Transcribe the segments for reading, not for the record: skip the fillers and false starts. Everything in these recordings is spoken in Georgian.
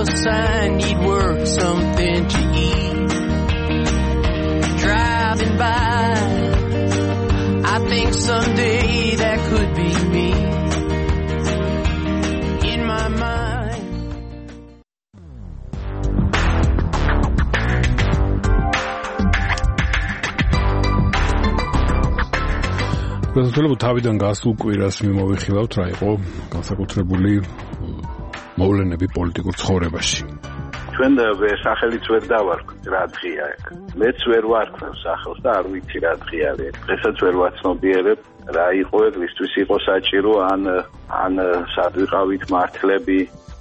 else I need work, something to eat. Driving by, I think someday that could be me. In my mind. გასასვლელად თავიდან გასულ კვირას მიმოვიხილავთ რა იყო განსაკუთრებული მოვლენები პოლიტიკურ ცხოვრებაში. ჩვენ სახელიც ვერ დავარქვით რა დღეა ეგ. მეც ვერ ვარქვ სახელს და არ ვიცი რა დღე არის. დღესაც ვერ ვაცნობიერებ რა იყო ეგ, ვისთვის იყო საჭირო ან სად ვიყავით მართლები.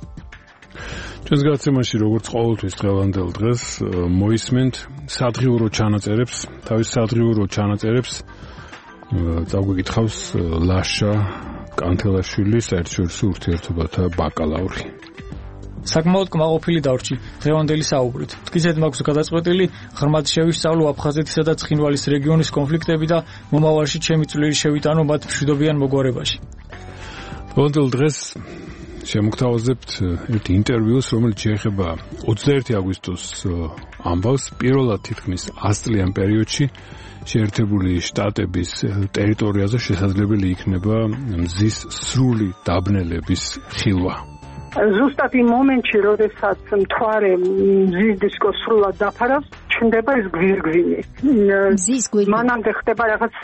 ჩვენს გაცემაში როგორც ყოველთვის დღევანდელ დღეს მოისმენთ სადღიურო ჩანაწერებს, თავის სადღიურო ჩანაწერებს წაგვიკითხავს ლაშა კანთელაშვილის საერთაშორისო ურთიერთობათა ბაკალავრი. საკმაოდ კმაყოფილი დარჩი დღევანდელი საუბრით. მტკიცედ მაქვს გადაწყვეტილი ღრმად შევისწავლო აფხაზეთისა და ცხინვალის რეგიონის კონფლიქტები და მომავალში ჩემი წვლილი შევიტანო მათ მშვიდობიან მოგვარებაში. დღევანდელ დღეს შემოგთავაზებთ ერთ ინტერვიუს, რომელიც შეეხება 21 აგვისტოს ამბავს, პირველად თითქმის 100 წლიან პერიოდში შეერთებული შტატების ტერიტორიაზე შესაძლებელი იქნება მზის სრული დაბნელების ხილვა. ზუსტად იმ მომენტში, როდესაც მთვარე მზის დისკოს სრულად დაფარავს, ჩნდება ეს გვირგვინი. მანამდე ხდება რაღაც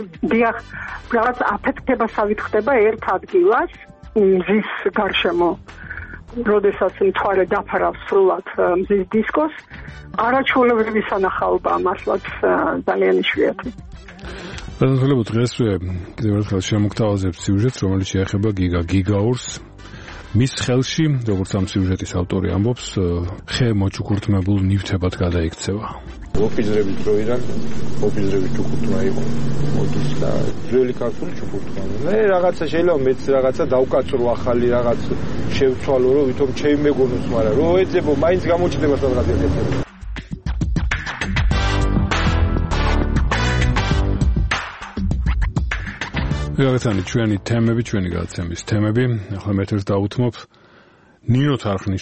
აფეთქებასავით ხდება ერთ ადგილას მზის გარშემო. როდესაც მთვარე დაფარავს სრულად მზის დისკოს, არაჩვეულებრივი სანახაობაა მართლაც ძალიან იშვიათი. გასასვლელად დღესვე კიდევ ერთხელ შემოგთავაზებთ სიუჟეტს, რომელიც შეეხება გიგაურს. მის ხელში, როგორც ამ სიუჟეტის ავტორი ამბობს, ხე მოჩუქურთმებულ ნივთებად გადაიქცევა. ოფიზრების დროიდან ოფიზრების ჩუქურთმა იყო მოდის და ძველი ქართული ჩუქურთმა. მე რაღაცა შეიძლება მეც რაღაცა დავკაცრო ახალი რაღაც შევცვალო, რომ ვითომ ჩემი მეგონოს, მაგრამ რო ეძებო, მაინც გამოჩნდება სადღაც ერთ-ერთი. გაგაცანი ჩვენი თემები, ჩვენი გადაცემის თემები. ახლა მე ერთ დავუთმობ ნინო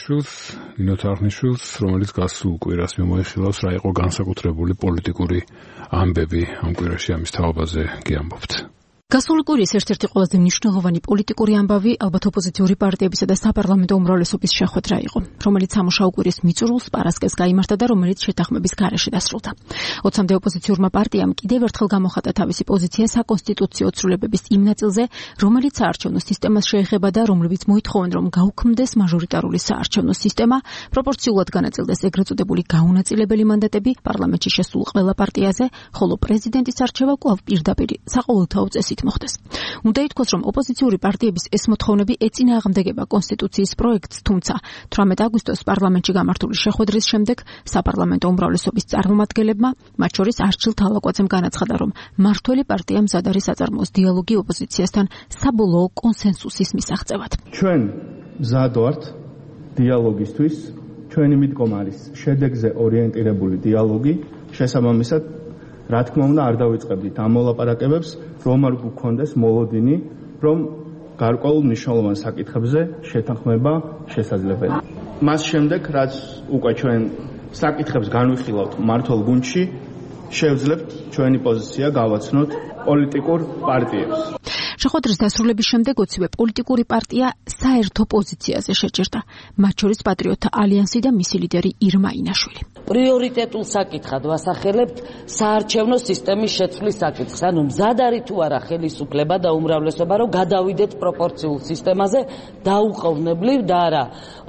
თარხნიშვილს, რომელიც გასულ კვირას მიმოიხილავს რა იყო განსაკუთრებული პოლიტიკური ამბები ამ კვირაში, ამის თაობაზე გიამბობთ. გასული კვირის ერთ-ერთი ყველაზე მნიშვნელოვანი პოლიტიკური ამბავი ალბათ ოპოზიციური პარტიებისა და საპარლამენტო უმრავლესობის შეხვედრა იყო, რომელიც სამუშაო კვირის მიწურულს პარასკევს გაიმართა და რომელიც შეთანხმების გარეშე დასრულდა. 20-მდე ოპოზიციურმა პარტიამ კიდევ ერთხელ გამოხატა თავისი პოზიცია საკონსტიტუციო ცვლილებების იმ ნაწილზე, რომელიც საარჩევნო სისტემას შეეხება და რომლებიც მოითხოვენ, რომ გაუქმდეს მაჟორიტარული საარჩევნო სისტემა, პროპორციულად განაწილდეს ეგრეთ წოდებული გაუნაწილებელი მანდატები პარლამენტში შესულ ყველა პარტიაზე, ხოლო პრეზიდენტის არჩევა კვლავ პირდაპირ საყოველთაო წესით მოხდეს. უნდა ითქვას, რომ ოპოზიციური პარტიების ეს მოთხოვნები ეწინააღმდეგება კონსტიტუციის პროექტს, თუმცა 18 აგვისტოს პარლამენტში გამართული შეხვედრის შემდეგ საპარლამენტო უმრავლესობის წარმომადგენლებმა, მათ შორის არჩილ თალაკვაძემ განაცხადა, რომ მმართველი პარტია მზად არის აწარმოოს დიალოგი ოპოზიციასთან საბოლოო კონსენსუსის მისაღწევად. ჩვენ მზად ვართ დიალოგისთვის, ჩვენი მიდგომა არის შედეგზე ორიენტირებული დიალოგი, შესაბამისად რა თქმა უნდა არ დავიწყებდით ამ მოლაპარაკებებს, რომ არ გქონდეს მოლოდინი, რომ გარკვეულ მნიშვნელოვან საკითხებზე შეთანხმება შესაძლებელი. მას შემდეგ, რაც უკვე ჩვენ საკითხებს განვიხილავთ მმართველ გუნდში, შევძლებთ ჩვენი პოზიცია გავაცნოთ პოლიტიკურ პარტიებს. შეხვედრის დასრულების შემდეგ 20-ვე პოლიტიკური პარტია საერთო პოზიციაზე შეჭერდა, მათ შორის პატრიოტთა ალიანსი და მისი ლიდერი ირმა ინაშვილი. პრიორიტეტულ საკითხად ვასახელებთ საარჩევნო სისტემის შეცვლის საკითხს. ანუ მზად არის თუ არა ხელისუფლება და უმრავლესობა, რომ გადავიდეთ პროპორციულ სისტემაზე დაუყოვნებლივ და არა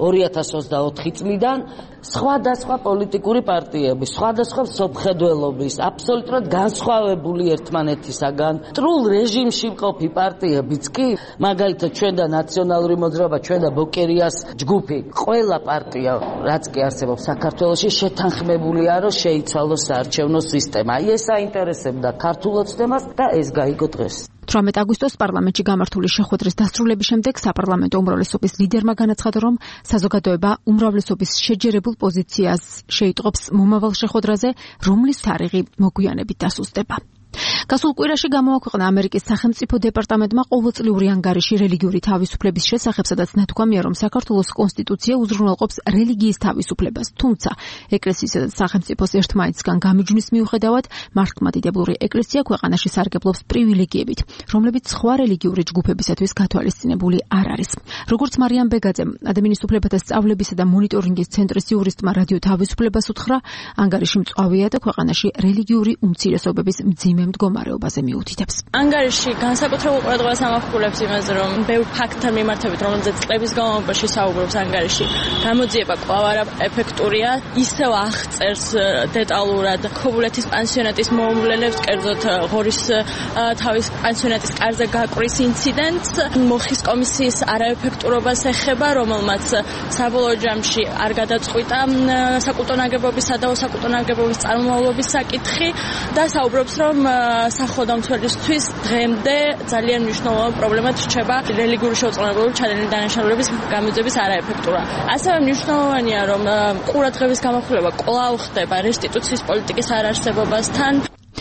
2024 წლიდან სხვადასხვა პოლიტიკური პარტიების, სხვადასხვა მსოფლმხედველობის, აბსოლუტურად განსხვავებული ერთმანეთისაგან, მტრულ რეჟიმში მყოფი პარტიებიც კი, მაგალითად ჩვენ და ნაციონალური მოძრაობა, ჩვენ და ბოკერიას ჯგუფი, ყველა პარტია, რაც კი არსებობს საქართველოში, შეთანხმებულია, რომ შეიცვალოს საარჩევნო სისტემა. ეს აინტერესებდა ქართულ ოცნებას და ეს გაიგო დღეს. 18 აგვისტოს პარლამენტში გამართული შეხვედრის დასრულების შემდეგ საპარლამენტო უმრავლესობის ლიდერმა განაცხადა, რომ საზოგადოება უმრავლესობის შეჯერებულ პოზიციას შეიტყობს მომავალ შეხვედრაზე, რომლის თარიღი მოგვიანებით დასუსტება. გასულ კვირაში გამოაქვეყნა ამერიკის სახელმწიფო დეპარტამენტმა ყოველწლიური ანგარიში რელიგიური თავისუფლების შესახებ, სადაც ნათქვამია, რომ საქართველოს კონსტიტუცია უზრუნველყოფს რელიგიის თავისუფლებას. თუმცა ეკლესიისა და სახელმწიფოს ერთმანეთისგან გამიჯვნის მიუხედავად, მართლმადიდებლური ეკლესია ქვეყანაში სარგებლობს პრივილეგიებით, რომლებიც სხვა რელიგიური ჯგუფებისათვის გათვალისწინებული არ არის. როგორც მარიამ ბეგაძემ, ადამიანის უფლებათა სწავლებისა და მონიტორინგის ცენტრის იურისტმა რადიო თავისუფლებას უთხრა, ანგარიში მწვავეა და ქვეყანაში რელიგიური უმცირესობების მძიმე მდგომარეობაზე მიუთითებს. ანგარიში განსაკუთრებულ ყურადღებას ამახვილებს იმაზე, რომ ბევრ ფაქტთან მიმართებით, რომელზეც წლების განმავლობაში საუბრობს ანგარიში, გამოძიება კვლავ არაეფექტურია, ისევ აღწერს დეტალურად ქობულეთის პანსიონატის მოუვლელებს, კერძოდ ღორის თავის პანსიონატის კარზე გაკვრის ინციდენტს, მოხის კომისიის არაეფექტურობას ეხება, რომელმაც საბოლოო ჯამში არ გადაწყვიტა საკულტო ნაგებობისა და საკულტო ნაგებობის წარმომავლობის საკითხი და საუბრობს, რომ სახელმწიფოსთვის დღემდე ძალიან მნიშვნელოვანი პრობლემად რჩება რელიგიური შეუწყვილებლობის ჩადენილი დანაშაულების გამოძიების არაეფექტურა. ასევე მნიშვნელოვანია, რომ ყურადღების გამახვილება კვლავ ხდება რესტიტუციის პოლიტიკის არარსებობასთან.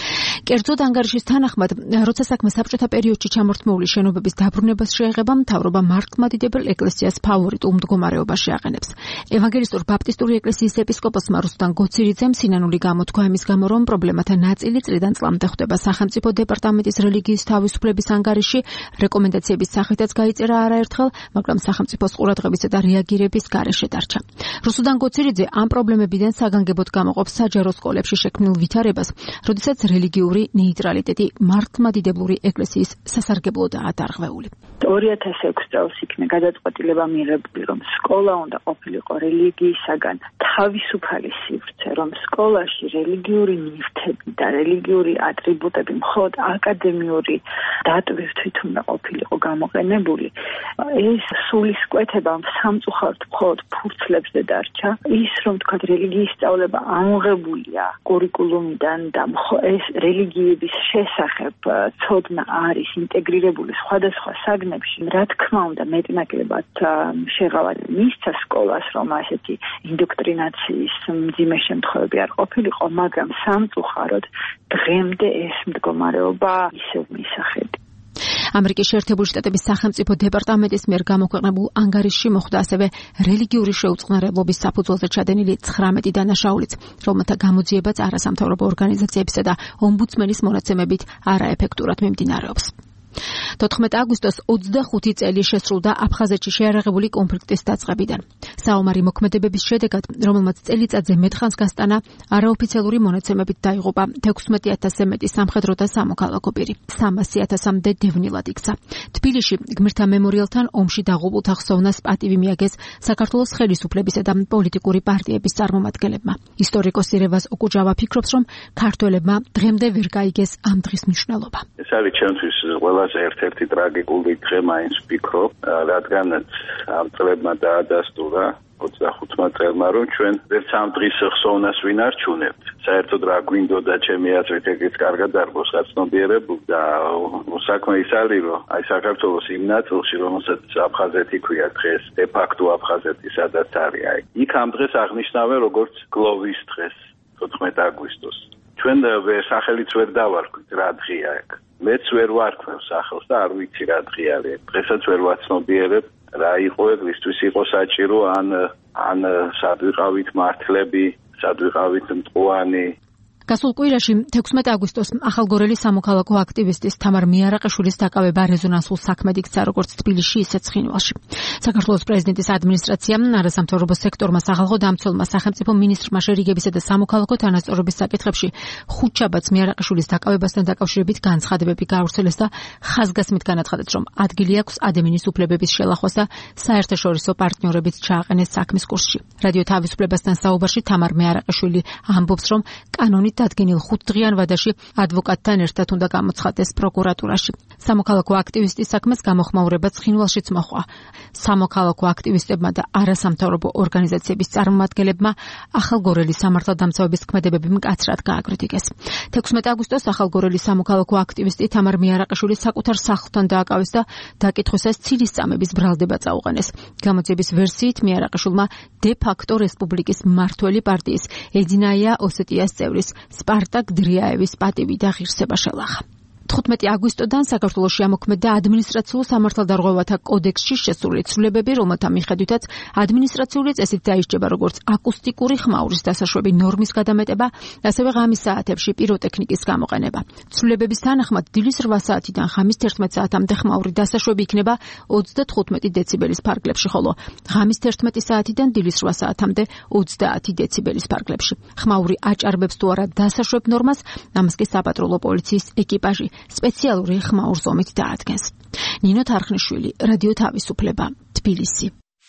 კერძოდ ანგარიშის თანახმად, როცა საქმე საბჭოთა პერიოდში ჩამორთმეული შენობების დაბრუნებას შეეხება, მთავრობა მართლმადიდებელ ეკლესიას ფავორიტულ მდგომარეობაში აყენებს. ევანგელისტურ ბაპტისტური ეკლესიის ეპისკოპოსმა რუსტან გოცირიძემ სინანული გამოთქვა იმის გამო, რომ პრობლემათა ნაწილი წლიდან წლამდე ხვდება სახელმწიფო დეპარტამენტის რელიგიის თავისუფლების ანგარიში, რეკომენდაციების სახითაც გაიწერა არაერთხელ, მაგრამ სახელმწიფოს ყურადღებისა და რეაგირების გარეშე დარჩა. რუსტან გოცირიძე ამ პრობლემებიდან საგანგებოდ გამოყოფს საჯარო სკოლებში შექმნილ ვითარებას, როდესაც რელიგიური ნეიტრალიტეტი მართლმადიდებლური ეკლესიის სასარგებლოდაა დარღვეული. 2006 წელს იქნა გადაწყვეტილება მიღებული, რომ სკოლა უნდა ყოფილიყო რელიგიისაგან თავისუფალი სივრცე, რომ სკოლაში რელიგიური ნივთები და რელიგიური ატრიბუტები მხოლოდ აკადემიური დატვირთვით უნდა ყოფილიყო გამოყენებული. ეს სულისკვეთება სამწუხაროდ მხოლოდ ფურცლებზე დარჩა. ის, რომ თქვა რელიგიის სწავლება ამოღებულია კურიკულუმიდან და ეს რელიგიების შესახებ ცოდნა არის ინტეგრირებული სხვადასხვა საგნებში, რა თქმა უნდა მეტნაკლებად შეღავად მისცა სკოლას, რომ ასეთი ინდოქტრინაციის მძიმე შემთხვევები არ ყოფილიყო, მაგრამ სამწუხაროდ დღემდე ეს მდგომარეობა ისევ მისახება. ამერიკის შეერთებული შტატების სახელმწიფო დეპარტამენტის მიერ გამოქვეყნებულ ანგარიშში მოხვდა ასევე რელიგიური შეუწყნარებლობის საფუძველზე ჩადენილი 19 დანაშაულიც, რომელთა გამოძიებაც არასამთავრობო ორგანიზაციებისა და ომბუდსმენის მონაცემებით არაეფექტურად მიმდინარეობს. 14 აგვისტოს 25 წელი შესრულდა აფხაზეთში შეარაღებული კონფლიქტის დაწყებიდან. საომარი მოქმედებების შედეგად, რომელმაც წელიწადზე მეტხანს გასტანა, არაოფიციალური მონაცემებით დაიღუპა 16,000-ზე მეტი სამხედრო და სამოქალაქო პირი. 300,000-მდე დევნილად იქცა. თბილისში გმირთა მემორიალთან ომში დაღუპულთა ხსოვნას პატივი მიაგეს საქართველოს ხელისუფლებისა და პოლიტიკური პარტიების წარმომადგენლებმა. ისტორიკოსი რევაზ ოკუჯავა ფიქრობს, რომ ქართველებმა დღემდე ვერ გაიგეს ამ დღის მნიშვნელობა. ეს არის ჩემთვის ყველაზე ერთ-ერთი ტრაგიკული დღე მაინც ვფიქრობ, რადგანაც ამ წლებმა დაადასტურა 25 წელმა, რომ ჩვენ ვერც ამ დღის ხსოვნას ვინ არჩუნებთ. საერთოდ რა გვინდოდა ჩემი აზრით, ეგეც კარგად დარგოს გაცნობიერებულ და საქმე ის არის, რომ აი საქართველოს იმ ნაწილში, რომელსაც აფხაზეთი ქვია დღეს, დე-ფაქტო აფხაზეთი სადაც არის, აი იქ ამ დღეს აღნიშნავენ როგორც გლოვის დღეს, 14 აგვისტოს. ჩვენ სახელიც ვერ დავარქვით რა დღეა ეგ. მეც ვერ ვარქვევ სახელს და არ ვიცი რა დღე არის. დღესაც ვერ ვაცნობიერებ რა იყო ეგ, ვისთვის იყო საჭირო ან სად ვიყავით მართლები, სად ვიყავით მტყუანი. გასულ კვირაში 16 აგვისტოს ახალგორელი სამოქალაქო აქტივისტის თამარ მიარაყიშვილის დაკავება რეზონანსულ საქმედ იქცა როგორც თბილისში, ისე ცხინვალში. საქართველოს პრეზიდენტის ადმინისტრაციამ არასამთავრობო სექტორმა სახალხო დამცველმა სახელმწიფო მინისტრმა შერიგებისა და სამოქალაქო თანასწორობის საკითხებში ხუთშაბათს მიარაყიშვილის დაკავებასთან დაკავშირებით განცხადებები გაავრცელეს და ხაზგასმით განაცხადეს, რომ ადგილი აქვს ადამიანის უფლებების შელახვას და საერთაშორისო პარტნიორებით ჩააყენეს საქმის კურსში. რადიო თავისუფლებასთან საუბარში თამარ მიარაყიშვილი ამბობს, რომ კანონით დადგენილ 5 დღიან ვადაში ადვოკატთან ერთად უნდა გამოცხადდეს პროკურატურაში. სამოქალაქო აქტივისტის საქმეს გამოხმაურება ცხინვალშიც მოჰყვა. სამოქალაქო აქტივისტებმა და არასამთავრობო ორგანიზაციების წარმომადგენლებმა ახალგორელი სამართალდამცავების ქმედებები მკაცრად გააკრიტიკეს. 16 აგვისტოს ახალგორელი სამოქალაქო აქტივისტი თამარ მიარაყიშვილი საკუთარ სახლთან დააკავეს და დაკითხვისას ცილისწამების ბრალდება წაუყენეს. გამოძიების ვერსიით მიარაყიშვილმა დე-ფაქტო რესპუბლიკის მმართველი პარტიის ედინაია ოსეტიას წევრის სპარტაკ დრიაევის პატივი და ღირსება შელახა. 15 აგვისტოდან საქართველოში ამოქმედდა ადმინისტრაციულ სამართალდარღვევათა კოდექსში შესული ცვლილებები, რომელთა მიხედვითაც ადმინისტრაციული წესით დაისჯება როგორც აკუსტიკური ხმაურის დასაშვები ნორმის გადამეტება, ასევე ღამის საათებში პიროტექნიკის გამოყენება. ცვლილებების თანახმად დილის 8 საათიდან ღამის 11 საათამდე ხმაური დასაშვები იქნება 35 დეციბელის ფარგლებში, ხოლო ღამის 11 საათიდან დილის 8 საათამდე 30 დეციბელის ფარგლებში. ხმაური აჭარბებს თუ არა დასაშვებ ნორმას, ამას კი საპატრულო პოლიციის ეკიპაჟი სპეციალური ხმაურ ზომით დაადგენს. ნინო თარხნიშვილი, რადიო თავისუფლება, თბილისი.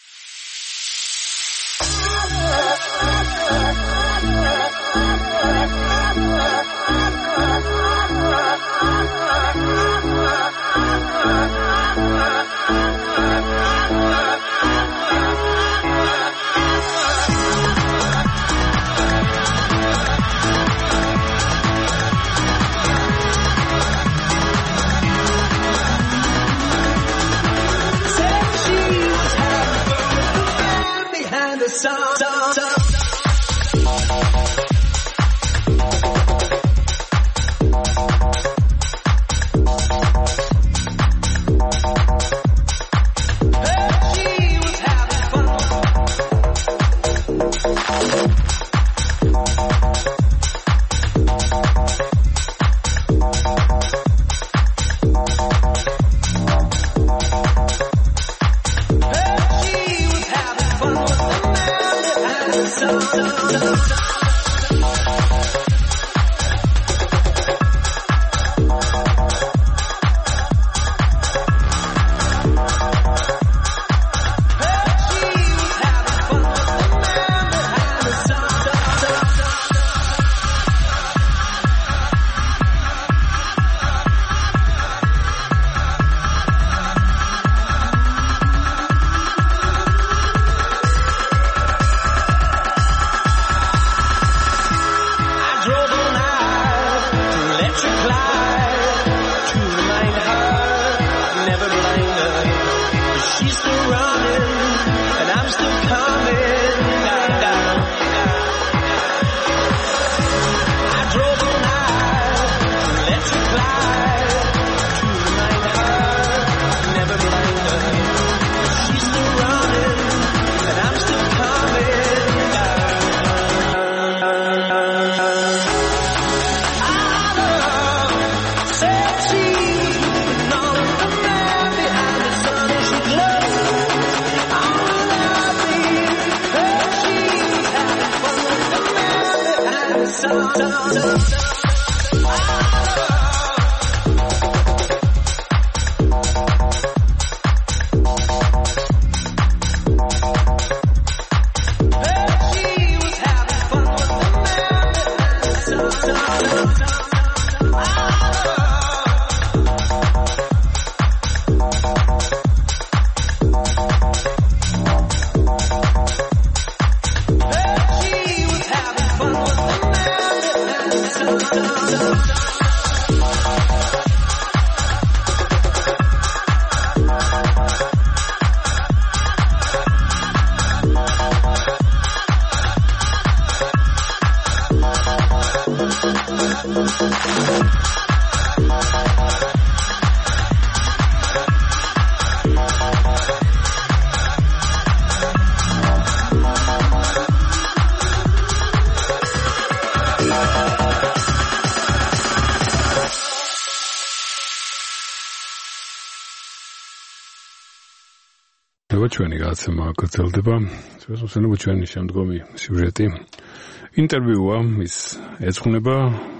ჩვენი გაცემა გრძელდება. შესაძლოა ჩვენი შემდგომი სიუჟეტი ინტერვიუა ის ეძღვნება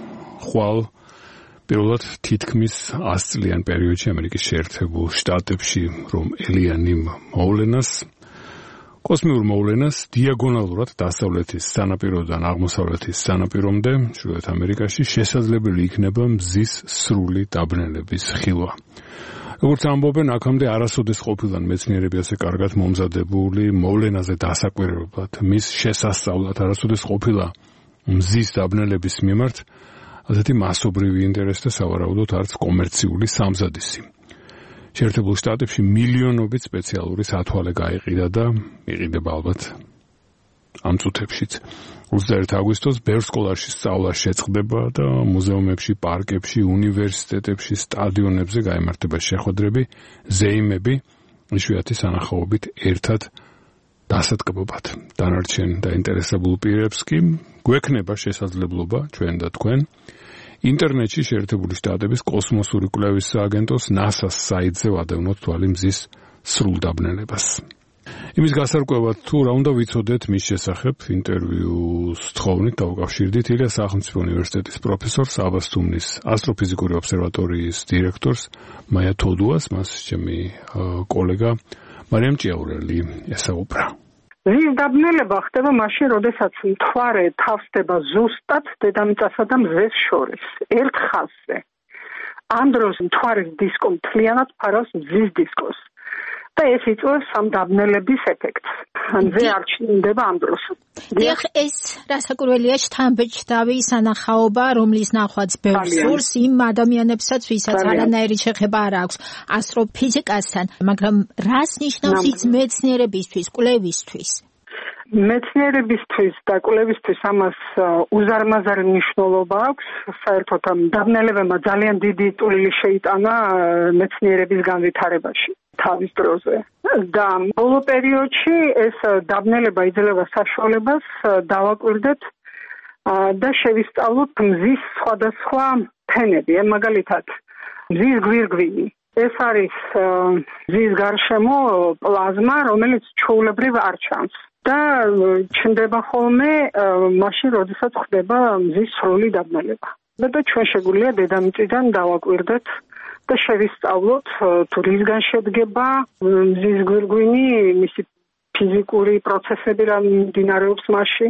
ხვალ პირველად თითქმის 100 წლიან პერიოდში ამერიკის შეერთებულ შტატებში რომ ელიანიმ მოვლენას კოსმიურ მოვლენას დიაგონალურად დასავლეთის სანაპიროდან აღმოსავლეთის სანაპირომდე ჩრდილოეთ ამერიკაში შესაძლებელი იქნება მზის სრული დაბნელების ხილვა. როგორც ამბობენ, აქამდე არასოდეს ყოფილან მეცნიერები ასე კარგად მომზადებული მოვლენაზე დასაკვირვებლად, მის შესასწავლად არასოდეს ყოფილა მზის დაბნელების მიმართ ასეთი მასობრივი ინტერესი და სავარაუდოდ არც კომერციული სამზადისი. შეერთებულ შტატებში მილიონობით სპეციალური სათვალე გაიყიდა და იყიდება ალბათ ამ წუთებშიც. 21 აგვისტოს ბევრ სკოლაში სწავლა შეწყდება და მუზეუმებში, პარკებში, უნივერსიტეტებში, სტადიონებზე გაიმართება შეხვედრები, ზეიმები, იშვიათი სანახაობით ერთად დასადგმობად. დანარჩენ დაინტერესებულ პირებს კი გვექნება შესაძლებლობა ჩვენ და თქვენ ინტერნეტში შეერთებული შტატების კოსმოსური კვლევის სააგენტოს NASA-ს საიტზე ვადევნოთ თვალი მზის სრულ დაბნელებას. იმის გასარკვევად თუ რა უნდა ვიცოდეთ მის შესახებ ინტერვიუს თხოვნით დავუკავშირდით ილიას სახელმწიფო უნივერსიტეტის პროფესორს აბასთუმნის ასტროფიზიკური ობსერვატორიის დირექტორს მაია თოდუას, მას ჩემი კოლეგა მარიამ ჭიაურელი ესაუბრა. მზის დაბნელება ხდება მაშინ, როდესაც მთვარე თავსდება ზუსტად დედამიწასა და მზეს შორის, ერთ ხაზზე. ამ დროს მთვარის დისკო მთლიანად ფარავს მზის დისკოს. და ეს იწვევს ამ დაბნელების ეფექტს. მზე არ ჩნდება ამ დროს. დიახ, ეს რასაკვირველია შთამბეჭდავი სანახაობა, რომლის ნახვაც ბევრს სურს იმ ადამიანებსაც, ვისაც არანაირი შეხება არ აქვს ასტროფიზიკასთან, მაგრამ რას ნიშნავს ის მეცნიერებისთვის, კვლევისთვის? მეცნიერებისთვის და კვლევისთვის ამას უზარმაზარი მნიშვნელობა აქვს. საერთოდ ამ დაბნელებებმა ძალიან დიდი წვლილი შეიტანა მეცნიერების განვითარებაში თავის დროზე. და ბოლო პერიოდში ეს დაბნელება იძლევა საშუალებას დავაკვირდეთ და შევისწავლოთ მზის სხვადასხვა ფენები. მაგალითად, მზის გვირგვინი. ეს არის მზის გარშემო პლაზმა, რომელიც ჩვეულებრივ არ ჩანს. და ჩნდება ხოლმე მაშინ, როდესაც ხდება მზის სრული დაბნელება. და ჩვენ შეგვიძლია დედამიწიდან დავაკვირდეთ და შევისწავლოთ თუ რისგან შედგება მზის გვირგვინი, მისი ფიზიკური პროცესები რა მიმდინარეობს მასში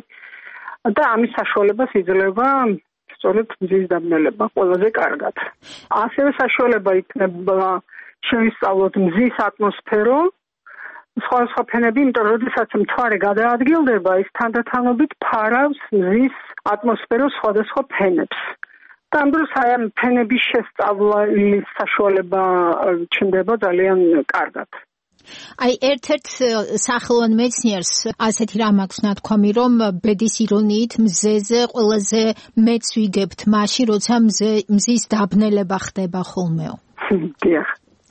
და ამის საშუალებას იძლევა სწორედ მზის დაბნელება ყველაზე კარგად. ასევე საშუალება იქნება შევისწავლოთ მზის ატმოსფერო, სხვადასხვა ფენები, იმიტომ რომ როდესაც მთვარე გადაადგილდება, ის თანდათანობით ფარავს მზის ატმოსფეროს სხვადასხვა ფენებს. და ამ დროს აი ამ ფენების შესწავლის საშუალება ჩნდება ძალიან კარგად. აი ერთ-ერთ სახელოვან მეცნიერს ასეთი რამ აქვს ნათქვამი, რომ ბედის ირონიით მზეზე ყველაზე მეც ვიგებთ მაშინ, როცა მზის დაბნელება ხდება ხოლმეო. დიახ.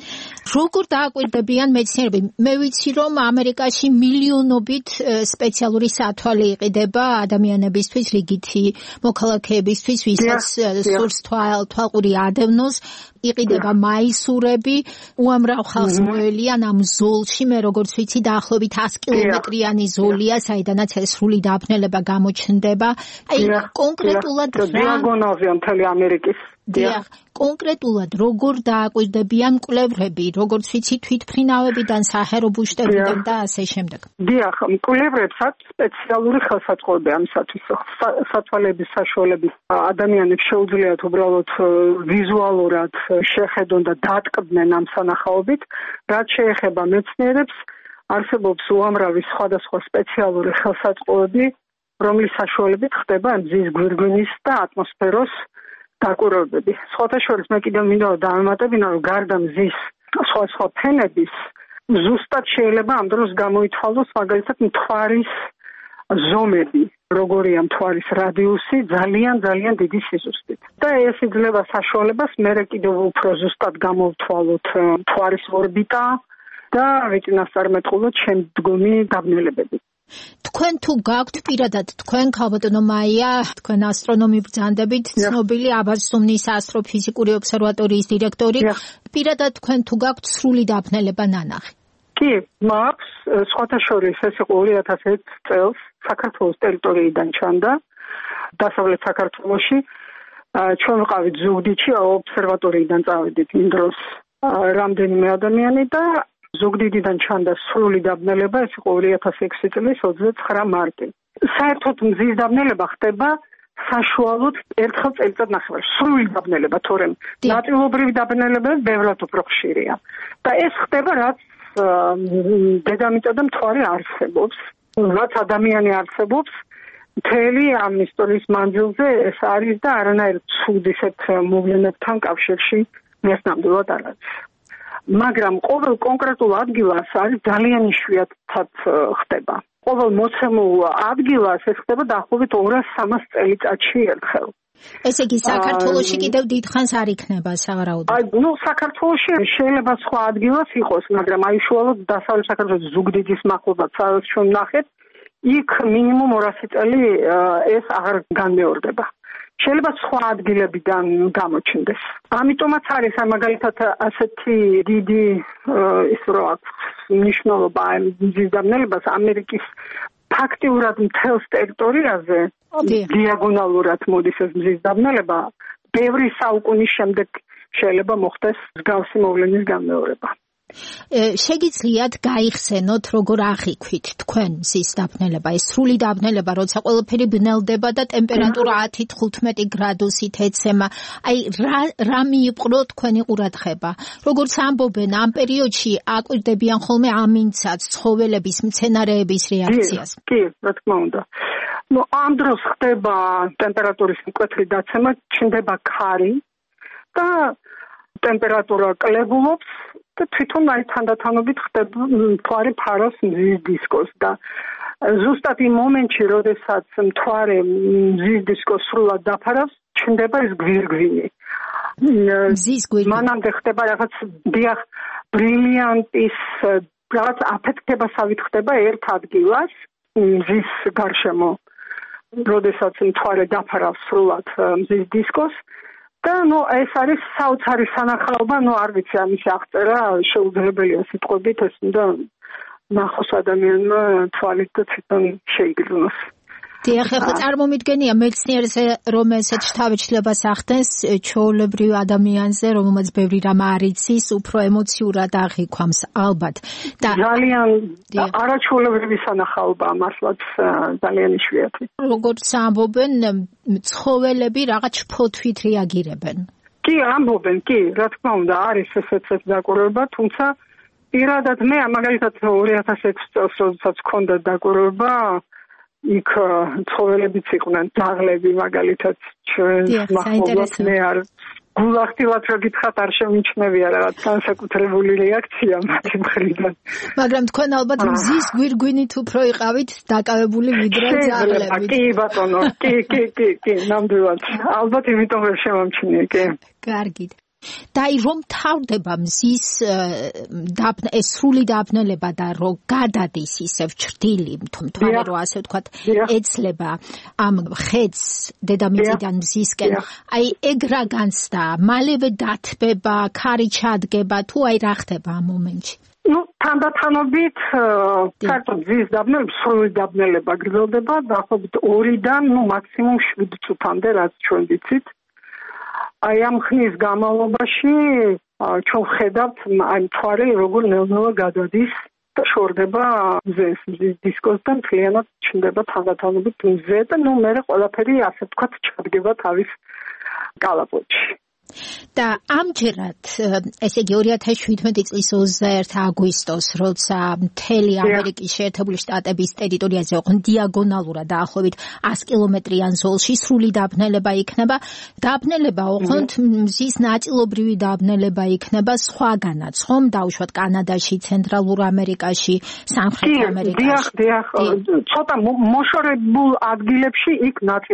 როგორ დააკვირდებიან მეცნიერები? მე ვიცი, რომ ამერიკაში მილიონობით სპეციალური სათვალე იყიდება ადამიანებისთვის, რიგითი მოქალაქეებისთვის, ვისაც სურს თვალყური ადევნოს, იყიდება მაისურები, უამრავ ხალხს მოელიან ამ ზოლში, მე როგორც ვიცი, დაახლოებით 100 კილომეტრიანი ზოლია, საიდანაც ეს სრული დაბნელება გამოჩნდება. აი, კონკრეტულად დიაგონოზია მთელი ამერიკის. დიახ, კონკრეტულად როგორ დააკვირდებიან კვლევრები, როგორც ვიცი, თვითმფრინავებიდან, საჰაერო ბუშტებიდან და ასე შემდეგ. დიახ, კვლევრებს აქვს სპეციალური ხელსაწყოები ამისათვის. სათვალეების საშუალებით ადამიანებს შეუძლიათ უბრალოდ ვიზუალურად შეხედონ და დატკბნენ ამ სანახაობით. რაც შეეხება მეცნიერებს, არსებობს უამრავი სხვადასხვა სპეციალური ხელსაწყოები, რომლის საშუალებით ხდება მზის გვირგვინის და ატმოსფეროს დაკვირვებები. სხვათა შორის მე კიდევ მინდა დავემატებინა, რომ გარდა მზის სხვადასხვა ფენების, ზუსტად შეიძლება ამ დროს გამოითვალოს მაგალითად მთვარის ზომები, როგორია მთვარის რადიუსი ძალიან დიდი სიზუსტით. და ეს იძლევა საშუალებას მერე კიდევ უფრო ზუსტად გამოვთვალოთ მთვარის ორბიტა და ვიწინასწარმეტყველოთ შემდგომი დაბნელებები. თქვენ თუ გაქვთ პირადად, თქვენ ქალბატონო მაია, თქვენ ასტრონომი ბრძანდებით, ცნობილი აბასთუმნის ასტროფიზიკური ობსერვატორიის დირექტორი, პირადად თქვენ თუ გაქვთ სრული დაბნელება ნანახი? კი, მაქვს, სხვათა შორის ეს იყო 2001 წელს საქართველოს ტერიტორიიდან ჩანდა, დასავლეთ საქართველოში. ჩვენ ვიყავით ზუგდიდში, ობსერვატორიიდან წავედით იმ დროს რამდენიმე ადამიანი და ზუგდიდიდან ჩანდა სრული დაბნელება, ეს იყო 2006 წლის 29 მარტი. საერთოდ მზის დაბნელება ხდება საშუალოდ ერთხელ წელიწადნახევარში. სრული დაბნელება, თორემ ნაწილობრივი დაბნელება ბევრად უფრო ხშირია. და ეს ხდება, რაც დედამიწა და მთვარე არსებობს, რაც ადამიანი არსებობს, მთელი ამ ისტორიის მანძილზე ეს არის და არანაირ ცუდ ისეთ მოვლენებთან კავშირში ეს ნამდვილად არ არის. მაგრამ ყოველ კონკრეტულ ადგილას არის ძალიან იშვიათად ხდება. ყოველ მოცემულ ადგილას ეს ხდება დაახლოებით 200-300 წელიწადში ერთხელ. ესე იგი საქართველოში კიდევ დიდხანს არ იქნება სავარაუდოდ. საქართველოში შეიძლება სხვა ადგილას იყოს, მაგრამ აი უშუალოდ დასავლეთ საქართველოს ზუგდიდის მახლობლად, სადაც ჩვენ ვნახეთ, იქ მინიმუმ 200 წელი ეს აღარ განმეორდება. შეიძლება სხვა ადგილებიდან გამოჩნდეს. ამიტომაც არის მაგალითად ასეთი დიდი ის რო აქვს მნიშვნელობა მზის დაბნელებას ამერიკის ფაქტიურად მთელს ტერიტორიაზე დიაგონალურად მოდის ეს მზის დაბნელება, ბევრი საუკუნის შემდეგ შეიძლება მოხდეს მსგავსი მოვლენის განმეორება. შეგიძლიათ გაიხსენოთ როგორ აღიქვით თქვენ მზის დაბნელება, ეს სრული დაბნელება, როცა ყველაფერი ბნელდება და ტემპერატურა 10-15 გრადუსით ეცემა. აი რა მიიპყრო თქვენი ყურადღება? როგორც ამბობენ, ამ პერიოდში აკვირდებიან ხოლმე ამინცაც, ცხოველების, მცენარეების რეაქციას. კი, რა თქმა უნდა. ამ დროს ხდება ტემპერატურის მკვეთრი დაცემა, ჩნდება ქარი და ტემპერატურა კლებულობს და თვითონ აი თანდათანობით ხდება მთვარე ფარავს მზის დისკოს და ზუსტად იმ მომენტში, როდესაც მთვარე მზის დისკოს სრულად დაფარავს, ჩნდება ეს გვირგვინი. მზის გვირგვინი. მანამდე ხდება რაღაც ბრილიანტის რაღაც აფეთქებასავით ხდება ერთ ადგილას მზის გარშემო, როდესაც მთვარე დაფარავს სრულად მზის დისკოს. და ეს არის საოცარი სანახაობა, არ ვიცი ამის აღწერა, შეუძლებელია სიტყვებით, ეს უნდა ნახოს ადამიანმა თვალით და თვითონ შეიგრძნოს. დიახ, ახლა წარმომიდგენია მეცნიერს რომ ესეთ შთაბეჭდილებას ახდენს ჩვეულებრივ ადამიანზე, რომელმაც ბევრი რამ არ იცის, უფრო ემოციურად აღიქვამს ალბათ. და ძალიან არაჩვეულებრივი სანახაობაა, მართლაც ძალიან იშვიათი. როგორც ამბობენ, ცხოველები რაღაც შფოთვით რეაგირებენ. კი, ამბობენ, კი, რა თქმა უნდა, არის ესეც დაკვირვება, თუმცა პირადად მე მაგალითად 2006 წელს, როდესაც მქონდა დაკვირვება, იქ ცხოველებიც იყვნენ, ძაღლები მაგალითად ჩვენ მახლობლად მე არ გულახდილად რო გითხრათ არ შემიჩნევია რაღაც განსაკუთრებული რეაქცია მათი მხრიდან. მაგრამ თქვენ ალბათ მზის გვირგვინით უფრო იყავით დაკავებული ვიდრე ძაღლებით. კი ბატონო, კი, ნამდვილად. ალბათ იმიტომ ვერ შემომჩნია, კი. კარგით. და რომ თავდება მზის ეს სრული დაბნელება და რომ გადადის ისევ ჭრდილი მთვარე რო ასე ვთქვათ ეცლება ამ ხეთს დედამიწიდან მზისკენ, აი ეგ რა განცდა, მალევე დათბება, ქარი ჩადგება, თუ აი რა ხდება ამ მომენტში? თანდათანობით საერთოდ მზის დაბნელება, სრული დაბნელება გრძელდება დაახლოებით 2-დან მაქსიმუმ 7 წუთამდე, რაც ჩვენ ვიცით. აი ამ ხნის განმავლობაში ჩვენ ხედავთ აი მთვარე როგორ ნელ-ნელა გადადის და შორდება მზის დისკოს და მთლიანად ჩნდება თანდათანობით მზე და მერე ყველაფერი ასე ვთქვათ ჩადგება თავის კალაპოტში. და ამჯერად, ესე იგი 2017 წლის 21 აგვისტოს, როცა მთელი ამერიკის შეერთებული შტატების ტერიტორიაზე ოღონდ დიაგონალურად დაახლოებით 100 კილომეტრიან ზოლში სრული დაბნელება იქნება. დაბნელება ოღონდ მზის ნაწილობრივი დაბნელება იქნება სხვაგანაც, ხომ? დაუშვათ კანადაში, ცენტრალურ ამერიკაში, სამხრეთ ამერიკაში. დიახ, ცოტა მოშორებულ ადგილებში იქ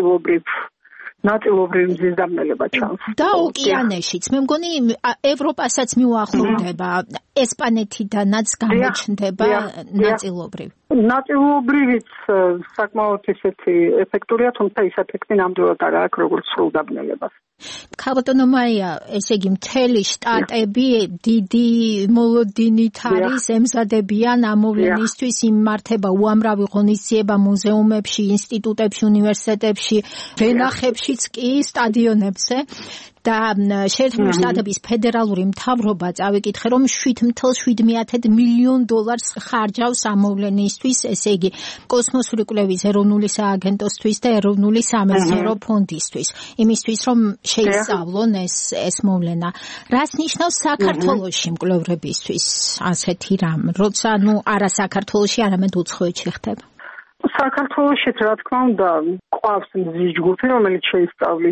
ნაწილობრივ მზის დაბნელება ჩანს. და ოკეანეშიც, მე მგონი ევროპასაც მიუახლოვდება, ესპანეთიდანაც გამოჩნდება ნაწილობრივ. ნაწილობრივიც საკმაოდ ისეთი ეფექტურია, თუმცა ის ეფექტი ნამდვილად არ აქვს როგორც სრულ დაბნელებას. ქალბატონო მაია, ესე იგი მთელი შტატები დიდი მოლოდინით არის ემზადებიან ამ მოვლენისთვის, იმართება უამრავი ღონისძიება მუზეუმებში, ინსტიტუტებში, უნივერსიტეტებში, ვენახებშიც კი, სტადიონებზე. და შეერთებული შტატების ფედერალური მთავრობა წავიკითხე, რომ $7.7 მილიონ ხარჯავს ამ მოვლენისთვის, ესე იგი კოსმოსური კვლევის ეროვნული სააგენტოსთვის და ეროვნული სამეცნიერო ფონდისთვის, იმისთვის რომ შეისწავლონ ეს მოვლენა. რას ნიშნავს საქართველოში მკვლევრებისთვის ასეთი რამ, როცა არა საქართველოში, არამედ უცხოეთში ხდება? საქართველოში რა თქმა უნდა ყავს მზის ჯგუფი, რომელიც შეისწავლის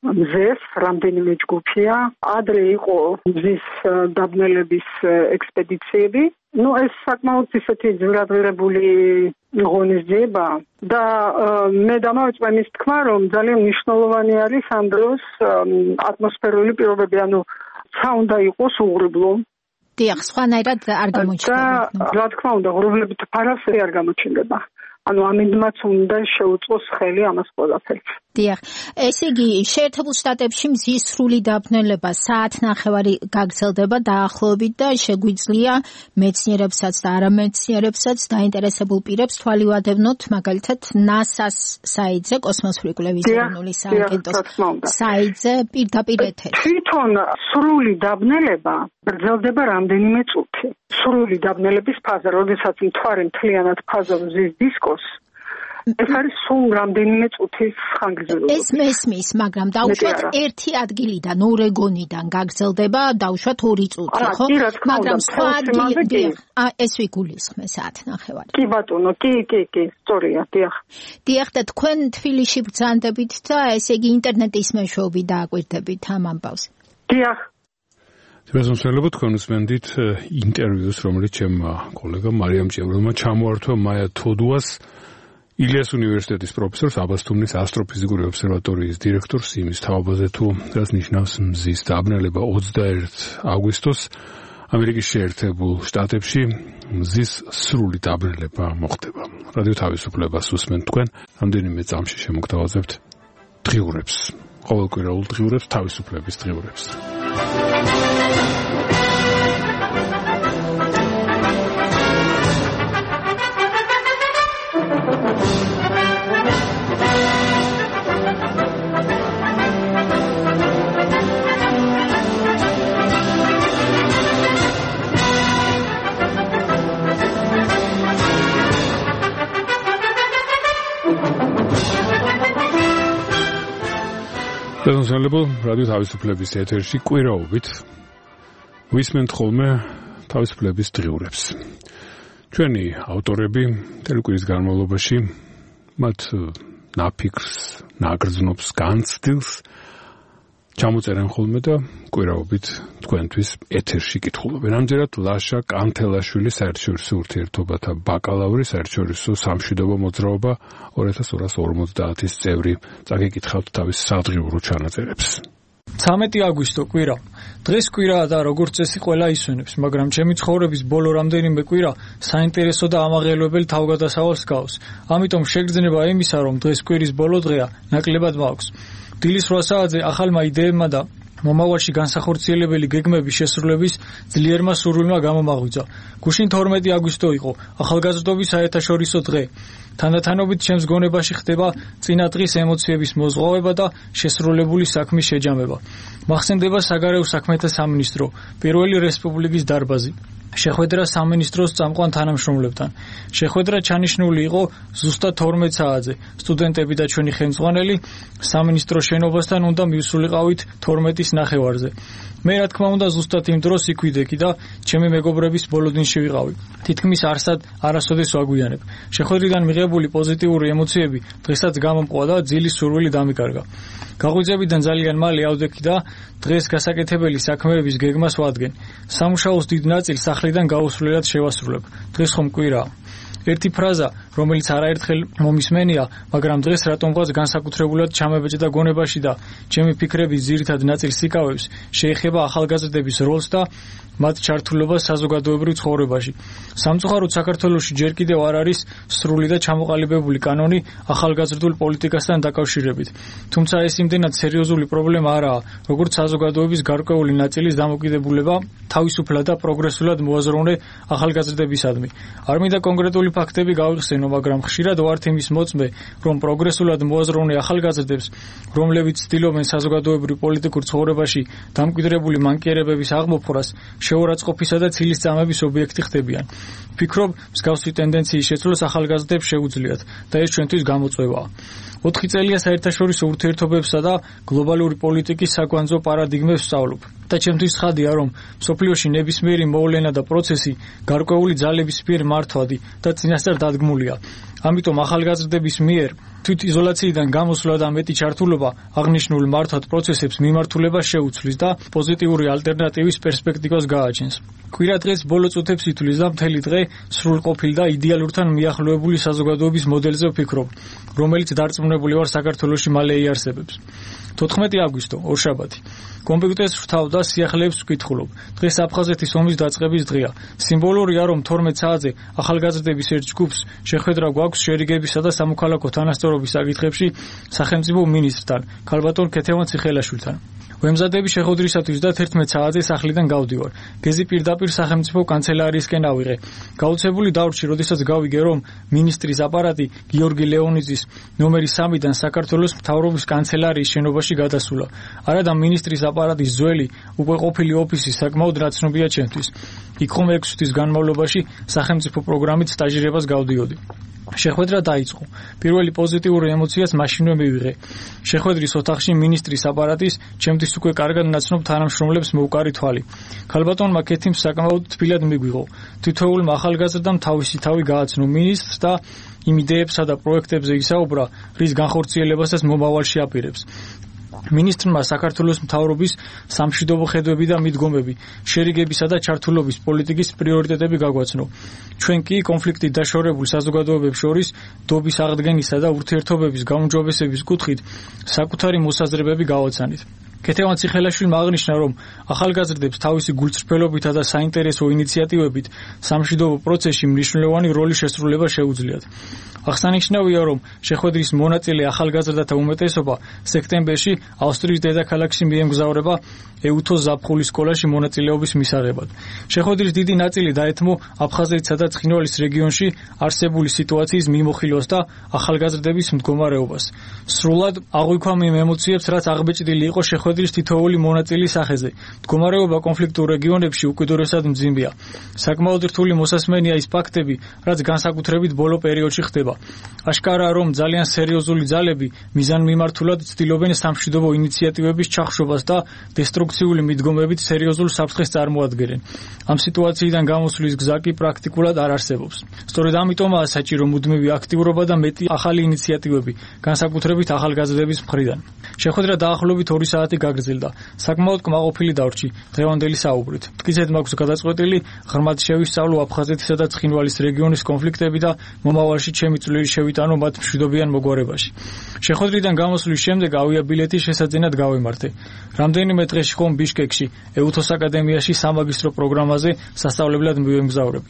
მზეს, რამდენიმე ჯგუფია. ადრე იყო მზის დაბნელების ექსპედიციები. ეს საკმაოდ ისეთი ძვირადღირებული ღონისძიება და მე დამავიწყე მის თქმა, რომ ძალიან მნიშვნელოვანი არის ამ დროს ატმოსფერული პირობები, ცა უნდა იყოს უღრუბლო. დიახ, სხვანაირად არ გამოჩნდება. რა თქმა უნდა, ღრუბლებით ფარასე არ გამოჩნდება. ამინდმაც უნდა შეუწყოს ხელი ამას ყველაფერს. დიახ, ესე იგი, შეერთებულ შტატებში მზის სრული დაბნელება საათნახევარი გაგრძელდება დაახლოებით და შეგვიძლია მეცნიერებსაც და არამეცნიერებსაც დაინტერესებულ პირებს თვალი ვადევნოთ, მაგალითად, NASA-ს საიტზე, კოსმოსური კვლევის ეროვნული სააგენტოს საიტზე პირდაპირ ეთერში. თვითონ სრული დაბნელება გრძელდება რამდენიმე წუთი. სრული დაბნელების ფაზა, როდესაც მთვარე მთლიანად ფაზობს მზის დისკოს, ეს არის სულ რამდენიმე წუთის ხანგრძლივობა. ეს მესმის, მაგრამ დაუშვათ ერთი ადგილიდან, ორეგონიდან გაგრძელდება, დაუშვათ 2 წუთი, ხო? მაგრამ სხვა ადგილები, ეს ვიგულისხმე საათნახევარი. კი ბატონო, კი, სწორია, დიახ. დიახ, და თქვენ თბილისში ბრძანდებით და ესე იგი ინტერნეტის მეშვეობით დააკვირდებით ამ ამბავს. დიახ. თბილისში თქვენ უსმენდით ინტერვიუს, რომელიც ჩემმა კოლეგამ მარიამ ჭევრელმა ჩამოართვა მაია თოდუას, ილიას უნივერსიტეტის პროფესორს, აბასთუმნის ასტროფიზიკური ობსერვატორიის დირექტორს იმის თაობაზე, თუ რაც ნიშნავს მზის დაბნელება 21 აგვისტოს ამერიკის შეერთებულ შტატებში მზის სრული დაბნელება მოხდება. რადიო თავისუფლებას უსმენთ თქვენ, რამდენიმე წამში შემოგთავაზებთ დღიურებს, ყოველკვირაულ დღიურებს, თავისუფლების დღიურებს. რადიო თავისუფლების ეთერში კვირაობით ვისმენთ ხოლმე თავისუფლების დღიურებს. ჩვენი ავტორები თელკვირის განმავლობაში მათ ნაფიქრს, ნაგრძნობს, განცდილს ჩამოწერენ ხოლმე და კვირაობით თქვენთვის ეთერში კითხულობენ. ამჯერად ლაშა კანთელაშვილი საერთაშორისო ურთიერთობათა ბაკალავრი, საერთაშორისო სამშვიდობო მოძრაობა 2250-ის წევრი. წაგიკითხავთ თავის სადღიურო ჩანაწერებს. 13 აგვისტო კვირა. დღეს კვირაა და როგორც წესი ყველა ისვენებს, მაგრამ ჩემი ცხოვრების ბოლო რამდენიმე კვირა საინტერესო და ამაღელვებელი თავგადასავალს გავს. ამიტომ შეგრძნება იმისა, რომ დღეს კვირის ბოლო დღეა, ნაკლებად მაქვს. დილის 8 საათზე ახალმა იდეებმა და მომავალში განსახორციელებელი გეგმების შესრულების ძლიერმა სურვილმა გამომაღვიძა. გუშინ 12 აგვისტო იყო, ახალგაზრდობის საერთაშორისო დღე. თანდათანობით ჩემს გონებაში ხდება წინა დღის ემოციების მოზღვავება და შესრულებული საქმის შეჯამება. მახსენდება საგარეო საქმეთა სამინისტრო, პირველი რესპუბლიკის დარბაზი. შეხვედრა სამინისტროს წამყვან თანამშრომლებთან. შეხვედრა ჩანიშნული იყო ზუსტად 12 საათზე. სტუდენტები და ჩვენი ხელმძღვანელი სამინისტრო შენობასთან უნდა მივსულიყავით 12-ის ნახევარზე. მე რა თქმა უნდა ზუსტად იმ დროს იქ ვიდექი და ჩემი მეგობრების ბოლოდინში ვიყავი. თითქმის არასოდეს ვაგვიანებ. შეხვედრიდან მიღებული პოზიტიური ემოციები დღესაც გამომყვა და ძილის სურვილი დამიკარგა. გაღვიძებიდან ძალიან მალე ავდექი და დღეს გასაკეთებელი საქმეების გეგმას ვადგენ. სამუშაოს დიდ ნაწილს სახლიდან გაუსვლელად შევასრულებ. დღეს ხომ კვირაა. ერთი ფრაზა, რომელიც არაერთხელ მომისმენია, მაგრამ დღეს რატომღაც განსაკუთრებულად ჩამებეჭდა გონებაში და ჩემი ფიქრების ძირითად ნაწილს იკავებს, შეეხება ახალგაზრდების როლს და მათ ჩართულობას საზოგადოებრივ ცხოვრებაში. სამწუხაროდ საქართველოში ჯერ კიდევ არ არის სრული და ჩამოყალიბებული კანონი ახალგაზრდულ პოლიტიკასთან დაკავშირებით. თუმცა ეს იმდენად სერიოზული პრობლემა არაა, როგორც საზოგადოების გარკვეული ნაწილის დამოკიდებულება თავისუფლად და პროგრესულად მოაზროვნე ახალგაზრდებისადმი. არ მინდა კონკრეტული ფაქტები გავიხსენო, მაგრამ ხშირად ვართ იმის მოწმე, რომ პროგრესულად მოაზროვნე ახალგაზრდებს, რომლებიც ცდილობენ საზოგადოებრივ პოლიტიკურ ცხოვრებაში დამკვიდრებული მანკიერებების აღმოფხვრას, შეურაცხყოფისა და ცილის წამების ობიექტი ხდებიან. ვფიქრობ, მსგავსი ტენდენციის შეცვლას ახალგაზრდებს შეუძლიათ და ეს ჩვენთვის გამოწვევაა. 4 წელია საერთაშორისო ურთიერთობებსა და გლობალური პოლიტიკის საკვანძო პარადიგმებს ვსწავლობ. და ჩემთვის ცხადია, რომ მსოფლიოში ნებისმიერი მოვლენა და პროცესი გარკვეული ძალების მიერ მართვადი და წინასწარ დადგმულია. ამიტომ ახალგაზრდების მიერ თვით იზოლაციიდან გამოსვლა და მეტი ჩართულობა აღნიშნულ მართვად პროცესებს მიმართულებას შეუცვლის და პოზიტიური ალტერნატივის პერსპექტივას გააჩენს. კვირა დღეს ბოლო წუთებს ითვლის და მთელი დღე სრულყოფილ და იდეალურთან მიახლოებული საზოგადოების მოდელზე ვფიქრობ, რომელიც დარწმუნებული ვარ საქართველოში მალე იარსებებს. 14 აგვისტო, ორშაბათი. კომპიუტერს ვთავ და სიახლეებს ვკითხულობ. დღეს აფხაზეთის ომის დაწყების დღეა. სიმბოლურია, რომ 12 საათზე ახალგაზრდების ერთ ჯგუფს შეხვედრა გვაქვს შერიგებისა და სამოქალაქო თანასწორობის საკითხებში სახელმწიფო მინისტრთან, ქალბატონ ქეთევან ციხელაშვილთან. ვემზადები შეხვედრისათვის და 11 საათზე სახლიდან გავდივარ. გეზი პირდაპირ სახელმწიფო კანცელარიისკენ ავიღე. გაუცებული დავრჩი, როდესაც გავიგე, რომ მინისტრის აპარატი გიორგი ლეონიძის ნომერი 3-დან საქართველოს მთავრობის კანცელარიის შენობაში გადასულა. არადა მინისტრის აპარატის ძველი უკვე ყოფილი ოფისი საკმაოდ ნაცნობია ჩემთვის. იქ ხომ 6 თვის განმავლობაში სახელმწიფო პროგრამით სტაჟირებას გავდიოდი. შეხვედრა დაიწყო. პირველი პოზიტიური ემოციას მაშინვე მივიღე. შეხვედრის ოთახში მინისტრის აპარატის ჩემთვის უკვე კარგად ნაცნობ თანამშრომლებს მოუყარი თვალი. ქალბატონმა ქეთიმ საკმაოდ თბილად მიგვიღო. თითოეულმა ახალგაზრდამ თავისი თავი გააცნო მინისტრს და იმ იდეებსა და პროექტებზე ისაუბრა, რის განხორციელებასაც მომავალში აპირებს. მინისტრმა საქართველოს მთავრობის სამშვიდობო ხედვები და მიდგომები, შერიგებისა და ჩართულობის პოლიტიკის პრიორიტეტები გაგვაცნო. ჩვენ კი კონფლიქტით დაშორებულ საზოგადოებებს შორის დობის აღდგენისა და ურთიერთობების გაუმჯობესების კუთხით საკუთარი მოსაზრებები გავაცანით. ქეთევან ციხელაშვილმა აღნიშნა, რომ ახალგაზრდებს თავისი გულწრფელობითა და საინტერესო ინიციატივებით სამშვიდობო პროცესში მნიშვნელოვანი როლის შესრულება შეუძლიათ. აღსანიშნავია, რომ შეხვედრის მონაწილე ახალგაზრდათა უმეტესობა სექტემბერში ავსტრიის დედაქალაქში მიემგზავრება ეუთოს ზაფხულის სკოლაში მონაწილეობის მისაღებად. შეხვედრის დიდი ნაწილი დაეთმო აფხაზეთსა და ცხინვალის რეგიონში არსებული სიტუაციის მიმოხილვას და ახალგაზრდების მდგომარეობას. სრულად აღვიქვამ იმ ემოციებს, რაც აღბეჭდილი იყო შეხვედრის თითოეული მონაწილის სახეზე. მდგომარეობა კონფლიქტურ რეგიონებში უკიდურესად მძიმეა. საკმაოდ რთული მოსასმენია ის ფაქტები, რაც განსაკუთრებით ბოლო პერიოდში ხდება. აშკარაა, რომ ძალიან სერიოზული ძალები მიზანმიმართულად ცდილობენ სამშვიდობო ინიციატივების ჩახშობას და დესტრუქციული მიდგომებით სერიოზულ საფრთხეს წარმოადგენენ. ამ სიტუაციიდან გამოსვლის გზა კი პრაქტიკულად არ არსებობს. სწორედ ამიტომაა საჭირო მუდმივი აქტიურობა და მეტი ახალი ინიციატივები, განსაკუთრებით ახალგაზრდების მხრიდან. შეხვედრა დაახლოებით 2 საათი გაგრძელდა. საკმაოდ კმაყოფილი დავრჩი დღევანდელი საუბრით. მტკიცედ მაქვს გადაწყვეტილი ღრმად შევისწავლო აფხაზეთისა და ცხინვალის რეგიონის კონფლიქტები და მომავალში ჩემი წვლილი შევიტანო მათ მშვიდობიან მოგვარებაში. შეხვედრიდან გამოსვლის შემდეგ ავიაბილეტი შესაძენად გავემართე. რამდენიმე დღეში ხომ ბიშკეკში, ეუთოს აკადემიაში სამაგისტრო პროგრამაზე სასწავლებლად მივემგზავრები.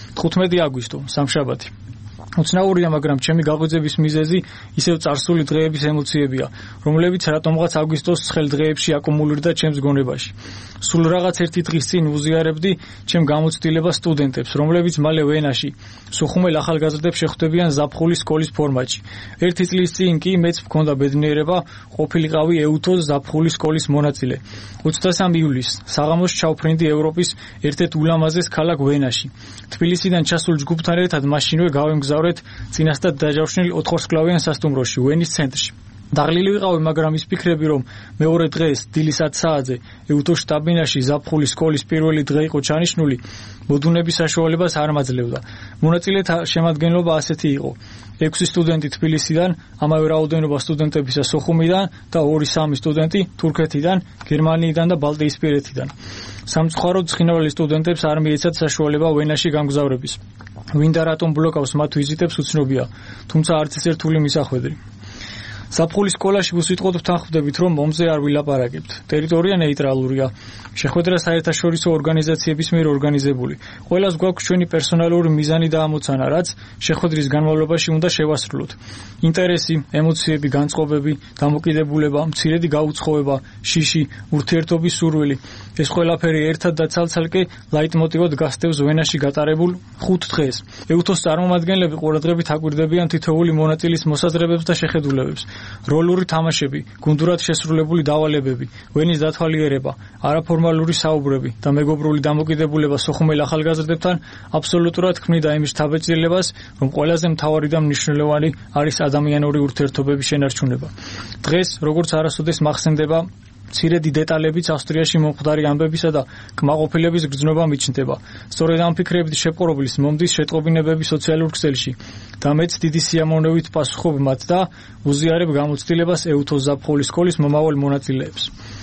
15 აგვისტო, სამშაბათი. უცნაურია, მაგრამ ჩემი გაღვიძების მიზეზი ისევ წარსული დღეების ემოციებია, რომლებიც რატომღაც აგვისტოს ცხელ დღეებში აკუმულირდა ჩემს გონებაში. სულ რაღაც ერთი დღის წინ უზიარებდი ჩემ გამოცდილებას სტუდენტებს, რომლებიც მალე ვენაში სუხუმელ ახალგაზრდებს შეხვდებიან ზაფხულის სკოლის ფორმატში. ერთი წლის წინ კი მეც მქონდა ბედნიერება ყოფილიყავი ეუთოს ზაფხულის სკოლის მონაწილე. 23 ივლისს საღამოს ჩავფრინდი ევროპის ერთ-ერთ ულამაზეს ქალაქ ვენაში. თბილისიდან ჩასულ ჯგუფთან ერთად მაშინვე გავემგზავრეთ წინასწარ დაჯავშნილ 4 სკლავიან სასტუმროში ვენის ცენტრში. დაღლილი ვიყავი, მაგრამ ის ფიქრები, რომ მეორე დღეს დილის 10 საათზე ეუთოს შტაბ-ბინაში ზაფხულის სკოლის პირველი დღე იყო ჩანიშნული, მოდუნების საშუალებას არ მაძლევდა. მონაწილეთა შემადგენლობა ასეთი იყო: 6 სტუდენტი თბილისიდან, ამავე რაოდენობა სტუდენტებისა სოხუმიდან და 2-3 სტუდენტი თურქეთიდან, გერმანიიდან და ბალტიისპირეთიდან. სამწუხაროდ ცხინვალის სტუდენტებს არ მიეცათ საშუალება ვენაში გამგზავრების. ვინდა რატომ ბლოკავს მათ ვიზიტებს უცნობია, თუმცა არც ეს რთული მისახვედრი. ზაფხულის სკოლაში უსიტყვოდ ვთანხმდებით, რომ ომზე არ ვილაპარაკებთ. ტერიტორია ნეიტრალურია. შეხვედრა საერთაშორისო ორგანიზაციების მიერ ორგანიზებული. ყველას გვაქვს ჩვენი პერსონალური მიზანი და ამოცანა, რაც შეხვედრის განმავლობაში უნდა შევასრულოთ. ინტერესი, ემოციები, განწყობები, დამოკიდებულება, მცირედი გაუცხოება, შიში, ურთიერთობის სურვილი. ეს ყველაფერი ერთად და ცალ-ცალკე ლაიტმოტივად გასდევს ვენაში გატარებულ 5 დღეს. ეუთოს წარმომადგენლები ყურადღებით აკვირდებიან თითოეული მონაწილის მოსაზრებებს და შეხედულებებს. როლური თამაშები, გუნდურად შესრულებული დავალებები, ვენის დათვალიერება, არაფორმალური საუბრები და მეგობრული დამოკიდებულება სოხუმელ ახალგაზრდებთან აბსოლუტურად ქმნიდა იმის თავეწილებას, რომ ყველაზე მთავარი და მნიშვნელოვანი არის ადამიანური ურთიერთობების შენარჩუნება. დღეს, როგორც არასოდეს მახსენდება, მცირედი დეტალებიც ავსტრიაში მომხდარი ამბებისა და კმაყოფილების გრძნობა მიჩნდება. სწორედ ამ ფიქრებით შეპყრობილის მომდის შეტყობინებები სოციალურ ქსელში და მეც დიდი სიამოვნებით პასუხობ მათ და უზიარებ გამოცდილებას ეუთოს ზაფხულის სკოლის მომავალ მონაწილეებს.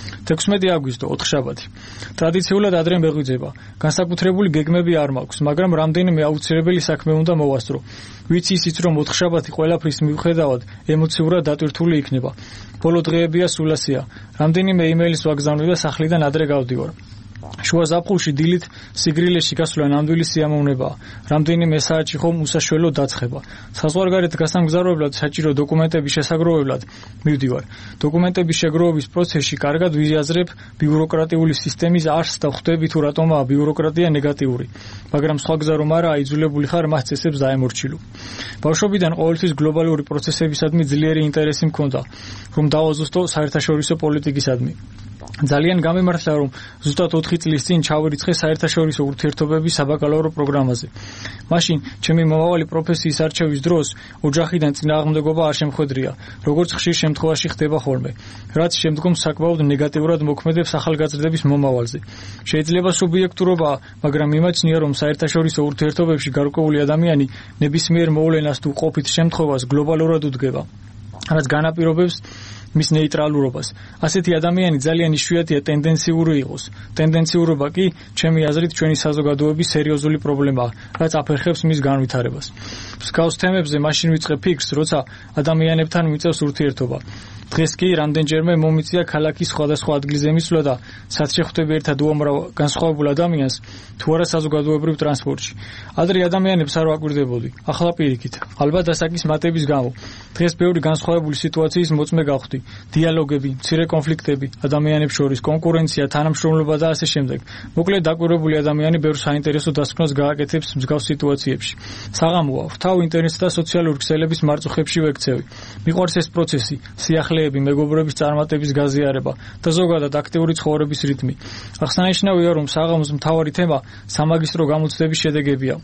16 აგვისტო, ოთხშაბათი. ტრადიციულად ადრე მეღვიძება. განსაკუთრებული გეგმები არ მაქვს, მაგრამ რამდენიმე აუცილებელი საქმე უნდა მოვასწრო. ვიცი ისიც რომ ოთხშაბათი ყველაფრის მიუხედავად ემოციურად დატვირთული იქნება. ბოლო დღეებია სულასია. რამდენიმე იმეილის ვაგზავნე და სახლიდან ადრე გავდივარ. შუა ზაფხულში დილით სიგრილეში გასვლა ნამდვილი სიამოვნებაა. რამდენიმე საათში ხომ უსაშველო დაცხება. საზღვარგარეთ გასამგზავრებლად საჭირო დოკუმენტების შესაგროვებლად მივდივარ. დოკუმენტების შეგროვების პროცესში კარგად ვიზიაზრებ ბიუროკრატიული სისტემის არსს და ხვდები თუ რატომაა ბიუროკრატია ნეგატიური. მაგრამ სხვა გზა რომ არაა, იძულებული ხარ მას წესებს დაემორჩილო. ბავშვობიდან ყოველთვის გლობალური პროცესებისადმი ძლიერი ინტერესი მქონდა, რომ დავაზუსტო საერთაშორისო პოლიტიკისადმი. ძალიან გამემართლა რომ ზუსტად 4 წლის წინ ჩავირიცხე საერთაშორისო ურთიერთობების საბაკალავრო პროგრამაზე. მაშინ ჩემი მომავალი პროფესიის არჩევის დროს ოჯახიდან წინააღმდეგობა არ შემხვედრია, როგორც ხშირ შემთხვევაში ხდება ხოლმე, რაც შემდგომ საკმაოდ ნეგატიურად მოქმედებს ახალგაზრდების მომავალზე. შეიძლება სუბიექტურობაა, მაგრამ იმაჩნია რომ საერთაშორისო ურთიერთობებში გარკვეული ადამიანი ნებისმიერ მოვლენას თუ ყოფით შემთხვევას გლობალურად უდგება, რაც განაპირობებს მის ნეიტრალურობას. ასეთი ადამიანი ძალიან იშვიათია ტენდენციური იყოს. ტენდენციურობა კი, ჩემი აზრით, ჩვენი საზოგადოების სერიოზული პრობლემაა, რაც აფერხებს მის განვითარებას. მსგავს თემებზე მაშინ ვიწყებ ფიქრს, როცა ადამიანებთან მიწევს ურთიერთობა. დღეს კი რამდენჯერმე მომიწია ქალაქის სხვადასხვა ადგილზე მისვლა და სათშე ხვდები ერთად უამრავ განსხვავებულ ადამიანს, თუ არა საზოგადოებრივ ტრანსპორტში. ადრე ადამიანებს არ ვაკვირდებოდი, ახლა პირიქით. ალბათ ასაკის მატების გამო. დღეს ბევრი განსხვავებული სიტუაციის მოწმე გავხდი. დიალოგები, მცირე კონფლიქტები, ადამიანებს შორის კონკურენცია, თანამშრომლობა და ასე შემდეგ. მოკლედ დაკვირვებული ადამიანი ბევრ საინტერესო დასკვნას გააკეთებს მსგავს სიტუაციებში. საღამოა, ვრთავ ინტერნეტს და სოციალური ქსელების მარწუხებში ვექცევი. მიყვარს ეს პროცესი, სიახლეები, მეგობრების წარმატების გაზიარება და ზოგადად აქტიური ცხოვრების რიტმი. აღსანიშნავია, რომ საღამოს მთავარი თემა სამაგისტრო გამოცდების შედეგებია.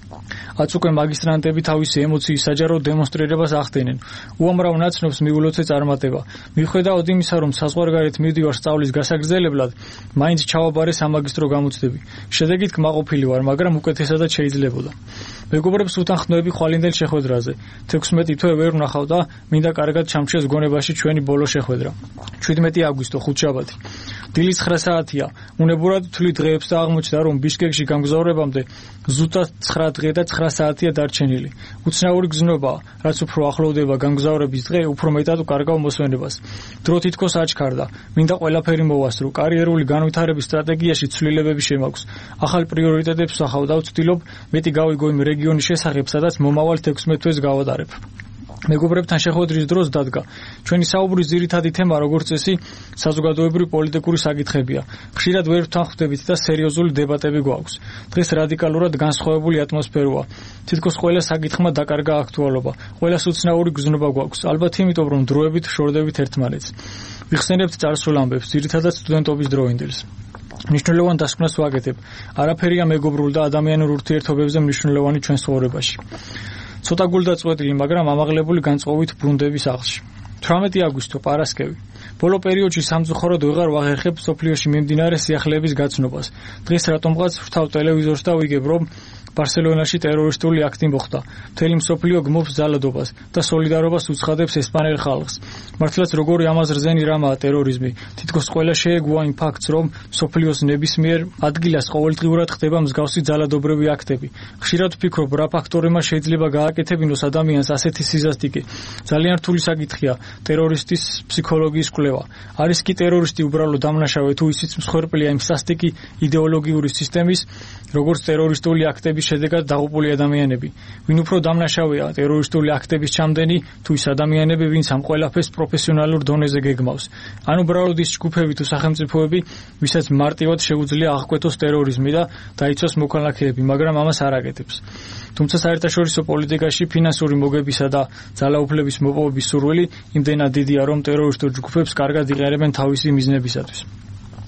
აც უკვე მაგისტრანტები თავისი ემოციის საჯარო დემონსტრირებას ახდენენ. უამრავ ნაცნობს მიულოცე წარმატება. მიუხედავად იმისა, რომ საზღვარგარეთ მივდივარ სწავლის გასაგრძელებლად, მაინც ჩავაბარე სამაგისტრო გამოცდები. შედეგით კმაყოფილი ვარ, მაგრამ უკეთესადაც შეიძლებოდა. მეგობრებს უთანხმოები ხვალინდელ შეხვედრაზე. 16 თვე ვერ ვნახავ და მინდა კარგად ჩამჩეს გონებაში ჩვენი ბოლო შეხვედრა. 17 აგვისტო, ხუთშაბათი. დილის 9 საათია. უნებურად თვლი დღეებს და აღმოჩნდა, რომ ბიშკეკში გამგზავრებამდე ზუსტად 9 დღე და 9 საათია დარჩენილი. უცნაური გზნობაა, რაც უფრო ახლოვდება გამგზავრების დღე, უფრო მეტად უკარგავ მოსვენებას. დრო თითქოს აჩქარდა. მინდა ყველაფერი მოვასწრო. კარიერული განვითარების სტრატეგიაში ცვლილებები შემაქვს. ახალ პრიორიტეტებს ვსახავ და ვცდილობ მეტი გავიგო იმ რეგიონის შესახებ, სადაც მომავალ 16 თვეს გავატარებ. მეგობრებთან შეხვედრის დროს დადგა. ჩვენი საუბრის ძირითადი თემა, როგორც წესი, საზოგადოებრივი პოლიტიკური საკითხებია. ხშირად ვერ ვთანხმდებით და სერიოზული დებატები გვაქვს. დღეს რადიკალურად განსხვავებული ატმოსფეროა. თითქოს ყველა საკითხმა დაკარგა აქტუალობა. ყველას უცნაური გზნობა გვაქვს. ალბათ იმიტომ, რომ დროებით შორდებით ერთმანეთს. ვიხსენებთ წარსულ ამბებს, ძირითადად სტუდენტობის დროინდელს. მნიშვნელოვან დასკვნას ვაკეთებ. არაფერია მეგობრულ და ადამიანურ ურთიერთობებზე მნიშვნელოვანი ჩვენ ცხოვრებაში. ცოტა გულდაწყვეტილი, მაგრამ ამაღლებული განწყობით ბრუნდების აღში. 18 აგვისტო, პარასკევი. ბოლო პერიოდში სამწუხაროდ ვეღარ ვაღერხებ სოფლიოში მიმდინარე სიახლეების გაცნობას. დღეს რატომღაც ვრთავ ტელევიზორს და ვიგებ, რომ ბარსელონაში ტერორისტული აქტი მოხდა. მთელი მსოფლიო გმობს ძალადობას და სოლიდარობას უცხადებს ესპანელ ხალხს. მართლაც როგორი ამაზრზენი რამაა ტერორიზმი. თითქოს ყველა შეეგუა იმ ფაქტს, რომ მსოფლიოს ნებისმიერ ადგილას ყოველდღიურად ხდება მსგავსი ძალადობრივი აქტები. ხშირად ვფიქრობ, რა ფაქტორებმა შეიძლება გააკეთებინოს ადამიანს ასეთი სიზასტიკე. ძალიან რთული საკითხია ტერორისტის ფსიქოლოგიის კვლევა. არის კი ტერორისტი უბრალოდ დამნაშავე თუ ისიც მსხვერპლია იმ სასტიკი იდეოლოგიური სისტემის, როგორც ტერორისტული აქტების შედეგად დაღუპული ადამიანები. ვინ უფრო დამნაშავეა ტერორისტული აქტების ჩამდენი თუ ის ადამიანები, ვინც ამ ყველაფერს პროფესიონალურ დონეზე გეგმავს. ან უბრალოდ ის ჯგუფები თუ სახელმწიფოები, ვისაც მარტივად შეუძლია აღკვეთოს ტერორიზმი და დაიცვას მოქალაქეები, მაგრამ ამას არ აკეთებს. თუმცა საერთაშორისო პოლიტიკაში ფინანსური მოგებისა და ძალაუფლების მოპოვების სურვილი იმდენად დიდია, რომ ტერორისტულ ჯგუფებს კარგად იყენებენ თავისი მიზნებისათვის.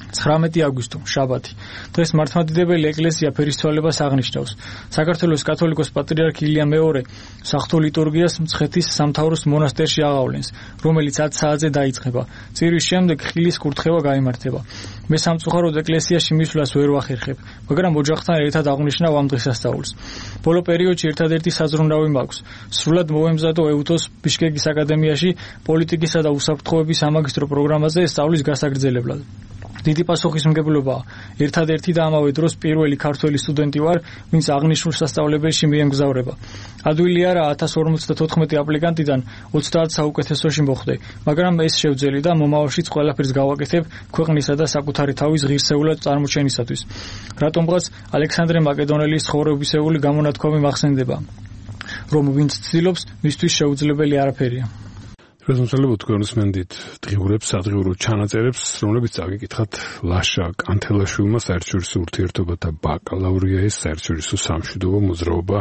19 აგვისტო, შაბათი. დღეს მართლმადიდებელი ეკლესია ფერისცვალებას აღნიშნავს. საქართველოს კათოლიკოს პატრიარქი ილია მეორე საღვთო ლიტურგიას მცხეთის სამთავროს მონასტერში აღავლენს, რომელიც 10 საათზე დაიწყება. წირვის შემდეგ ხილის კურთხევა გაიმართება. მე სამწუხაროდ ეკლესიაში მისვლას ვერ ვახერხებ, მაგრამ ოჯახთან ერთად აღნიშნავ ამ დღესასწაულს. ბოლო პერიოდში ერთადერთი საზრუნავი მაქვს. სრულად მოვემზადო ეუთოს ბიშკეკის აკადემიაში პოლიტიკისა და უსაფრთხოების სამაგისტრო პროგრამაზე სწავლის გასაგრძელებლად. დიდი პასუხისმგებლობაა. ერთადერთი და ამავე დროს პირველი ქართველი სტუდენტი ვარ, ვინც აღნიშნულ სასწავლებელში მიემგზავრება. ადვილი არა 1054 აპლიკანტიდან 30 საუკეთესოში მოხვდე, მაგრამ ეს შევძელი და მომავალშიც ყველაფერს გავაკეთებ ქვეყნისა და საკუთარი თავის ღირსეულად წარმოჩენისათვის. რატომღაც ალექსანდრე მაკედონელის ცხოვრებისეული გამონათქვამი მახსენდება, რომ ვინც ცდილობს, მისთვის შეუძლებელი არაფერია. პრეზენტაციაზე თქვენსმენდით დღიურებს, სადღიურო ჩანაწერებს, რომლებიც წაგიკითხათ ლაშა კანთელაშვილმა საერთაშორისო ურთიერთობათა ბაკალავრიატის საერთაშორისო სამშვიდობო მოძრაობა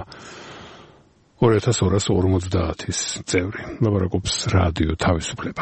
2250-ის წევრი. ლაპარაკობს რადიო თავისუფლება.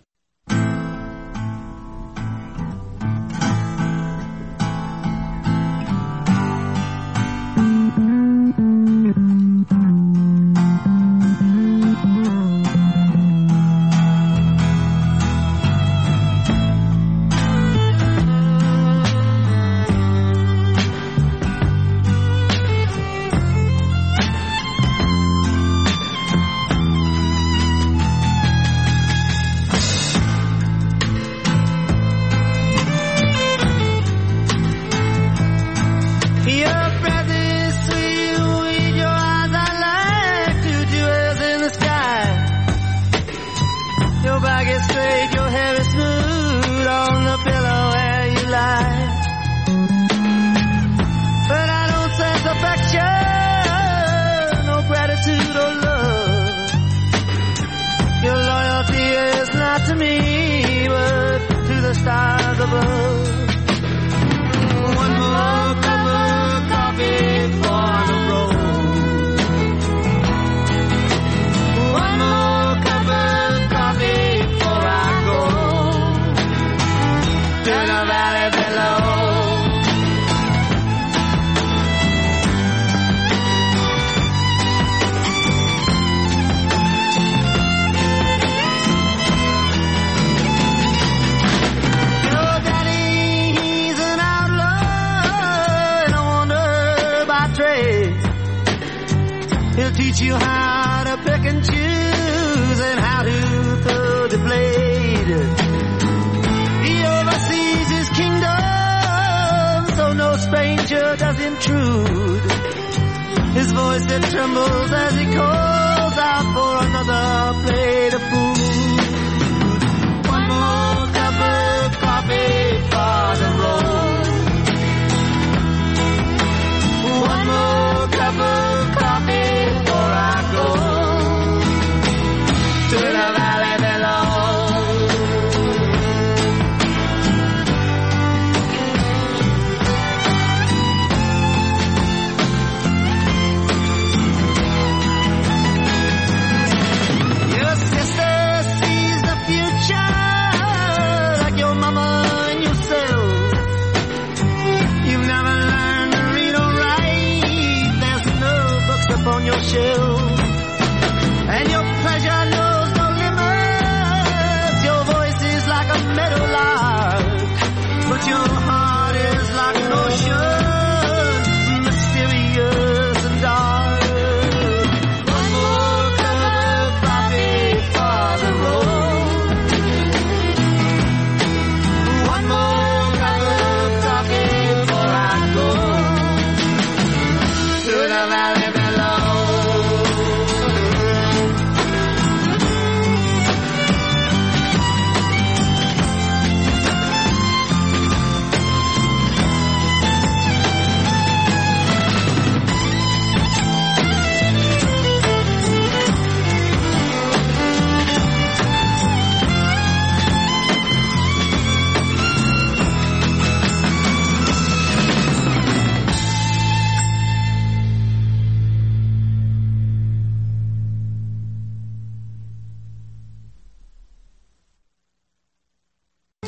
Teach you how to pick and choose and how to throw the blade. He oversees his kingdom, so no stranger does intrude. His voice that trembles as he calls out for another plate of food. One more cup of coffee for the road. One more cup of coffee. To the valley below. Your sister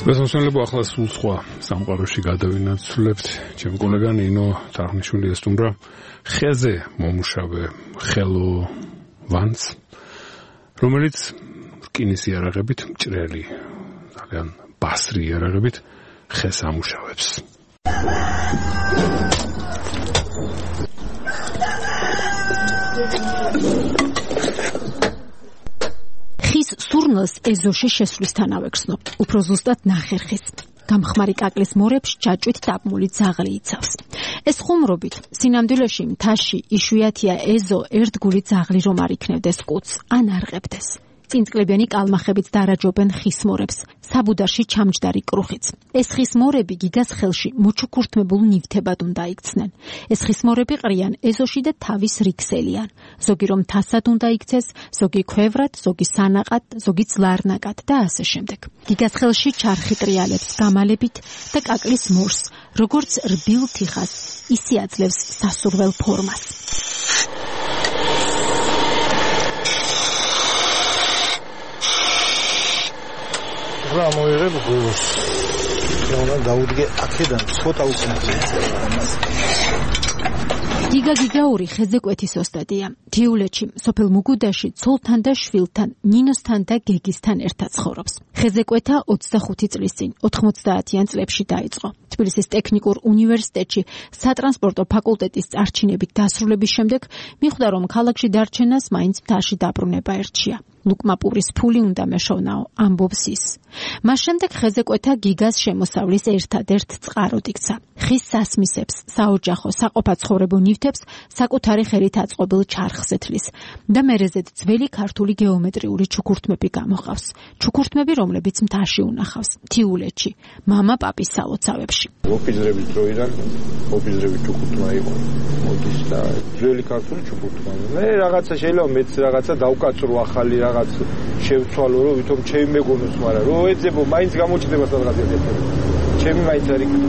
გასასვლელო ახლა სულ სხვა სამყაროში გადავინაცვლებთ. ჩემი კოლეგა ნინო თარხნიშვილი ესტუმრა ხეზე მომუშავე ხელოვანს, რომელიც რკინის იარაღებით მჭრელი, ძალიან ბასრი იარაღებით ხეს ამუშავებს. ხის სურნელს ეზოში შესვლისთანავე გრძნობ, უფრო ზუსტად ნახერხის. გამხმარი კაკლის მორებში ჯაჭვით დაბმული ძაღლი იცავს. ეს ხუმრობით, სინამდვილეში მთაში იშვიათია ეზო ერთგული ძაღლი რომ არ იქნევდეს კუც, ან არღებდეს. წინწკლებიანი კალმახებით დარაჯობენ ხის მორებს, საბუდარში ჩამჯდარი კრუხიც. ეს ხის მორები გიგას ხელში მოჩუქურთმებულ ნივთებად უნდა იქცნენ. ეს ხის მორები ყრიან ეზოში და თავის რიქსელიან. ზოგი რომ თასად უნდა იქცეს, ზოგი ქვევრად, ზოგი სანაყად, ზოგი ძლარნაკად და ასე შემდეგ. გიგას ხელში ჩარხი ტრიალებს გამალებით და კაკლის მორს, როგორც რბილ თიხას, ისე აძლევს სასურველ ფორმას. რა მოიღებ გულს? რა დაუდგე აქედან ცოტა უკნაფია ამას. გიგაური ხეზე კვეთის ოსტატია. თიულეთში, სოფელ მუგუდაში ცოლთან და შვილთან, ნინოსთან და გეგისთან ერთად ცხოვრობს. ხეზე კვეთა 25 წლის წინ, 90-იან წლებში დაიწყო. თბილისის ტექნიკურ უნივერსიტეტში სატრანსპორტო ფაკულტეტის წარჩინებით დასრულების შემდეგ მიხვდა, რომ ქალაქში დარჩენას მაინც მთაში დაბრუნება ერჩია. ლუკმა პურის ფული უნდა მეშოვნაო, ამბობს ის. მას შემდეგ ხეზე კვეთა გიგას შემოსავლის ერთადერთ წყაროდ იქცა. ხის სასმისებს, საოჯახო, საყოფაცხოვრებო ნივთებს საკუთარი ხელით აწყობილ ჩარხს ეთლის და მერეზედ ძველი ქართული გეომეტრიული ჩუქურთმები გამოყავს. ჩუქურთმები, რომლებიც მთაში უნახავს, თიულეთში, მამა პაპის სალოცავებში. ოფიზრების დროიდან ოფიზრების ჩუქურთმა იყო. მოდის და ძველი ქართული ჩუქურთმა. მე რაღაცა შეიძლება მეც რაღაცა დავკაცრო ახალი რაღაც შევცვალო, რომ ვითომ ჩემი მეგონოს, მაგრამ რო ეძებო, მაინც გამოჩნდება სადღაც ერთ-ერთი. ჩემი მაინც არ იქნება.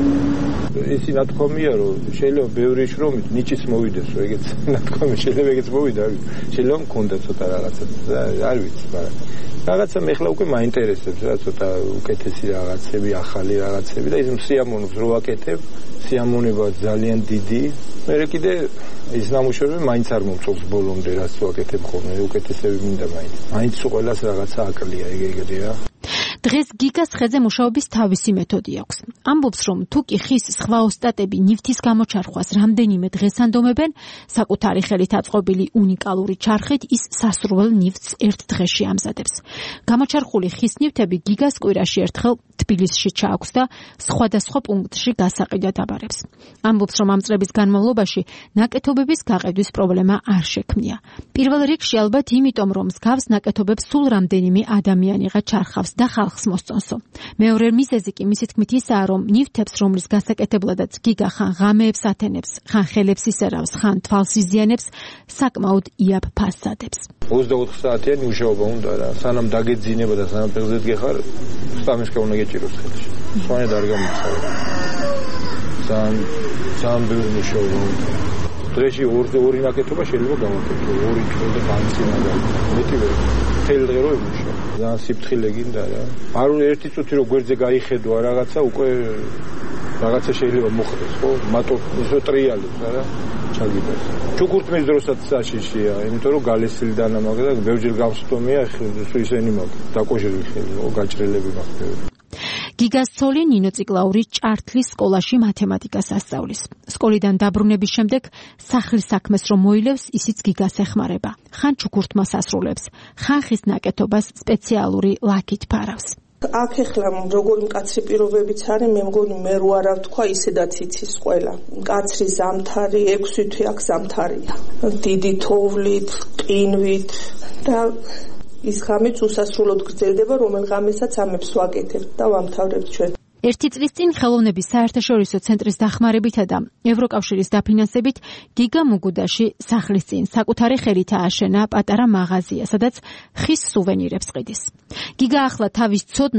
ისი ნათქვამია, რომ შეიძლება ბევრი შრომით ნიჭიც მოვიდეს, რომ ეგეც ნათქვამი შეიძლება ეგეც მოვიდა, შეიძლება მქონდა ცოტა რაღაცა, არ ვიცი, მაგრამ რაღაცა მე ხლა უკვე მაინტერესებს რა, ცოტა უკეთესი რაღაცები, ახალი რაღაცები და ის სიამოვნებს რო ვაკეთებ, სიამოვნება ძალიან დიდი. მე კიდე ის ნამუშევრები მაინც არ მომწონს ბოლომდე, რაც ვაკეთებ ხოლმე, უკეთესები მინდა მაინც. მაინც ყველას რაღაცა აკლია, ეგრეა. დღეს გიგას ხეზე მუშაობის თავისი მეთოდი აქვს. ამბობს, რომ თუ კი ხის სხვა ოსტატები ნივთის გამოჩარხვას რამდენიმე დღეს ანდომებენ, საკუთარი ხელით აწყობილი უნიკალური ჩარხით ის სასურველ ნივთს ერთ დღეში ამზადებს. გამოჩარხული ხის ნივთები გიგას კვირაში ერთხელ თბილისში ჩააქვს და სხვადასხვა პუნქტში გასაყიდად აბარებს. ამბობს, რომ ამ წლების განმავლობაში ნაკეთობების გაყიდვის პრობლემა არ შექმნია. პირველ რიგში ალბათ იმიტომ, რომ მსგავს ნაკეთობებს სულ რამდენიმე ადამიანიღა ჩარხავს და ხალხს მოსწონსო. მეორე მიზეზი კი მისი თქმით ისაა, რომ ნივთებს, რომლის გასაკეთებლადაც გიგა ხან ღამეებს ათენებს, ხან ხელებს ისერავს, ხან თვალს იზიანებს, საკმაოდ იაფ ფასს ადებს. 24 საათიანი მუშაობა უნდა რა. სანამ დაგეძინება და სანამ ფეხზედ გეხარ, სტამიშკა უნდა გეჭიროს ხელში. სვანედ არ გამოსავალ. ძალიან ბევრი მუშაობა უნდა. დღეში ორი ნაკეთობა შეიძლება გავაკეთო, ორი თვე და განცი მაგალითად. მეტი ვერ. თელ დღე რო ემუშავა. ძალიან სიფრთხილე გინდა რა. არ უნდა ერთი წუთი რო გვერდზე გაიხედვა რაღაცა, უკვე რაღაცა შეიძლება მოხდეს, ხო? მარტო ისო ტრიალებს რა. ჩაგიბეს. ჩუქურთმის დროსაც საშიშია, იმიტომ რომ გალესილი დანამაგდა და ბევრჯერ გავსწომია, ისენი მაგ დაკოჟილი ხელი, ხო, გაჭრელები მაქვს. გიგას ცოლი ნინო ციკლაური ჭართლის სკოლაში მათემატიკას ასწავლის. სკოლიდან დაბრუნების შემდეგ სახლის საქმეს რომ მოილევს, ისიც გიგას ეხმარება. ხან ჩუქურთმას ასრულებს, ხან ხის ნაკეთობას სპეციალური ლაქით ფარავს. აქ ეხლა როგორი მკაცრი პირობებიც არის, მე მგონი მე რო არა ვთქვა, ისედაც იცის ყველა. მკაცრი ზამთარი, 6 თვე აქ ზამთარია. დიდი თოვლით, ყინვით და ის ღამეც უსასრულოდ გრძელდება, რომელ ღამესაც ამებს ვაკეთებ და ვამთავრებ ჩვენ. ერთი წლის წინ ხელოვნების საერთაშორისო ცენტრის დახმარებითა და ევროკავშირის დაფინანსებით გიგა მუგუდაში სახლის წინ საკუთარი ხელით ააშენა პატარა მაღაზია, სადაც ხის სუვენირებს ყიდის. გიგა ახლა თავის ცოდნას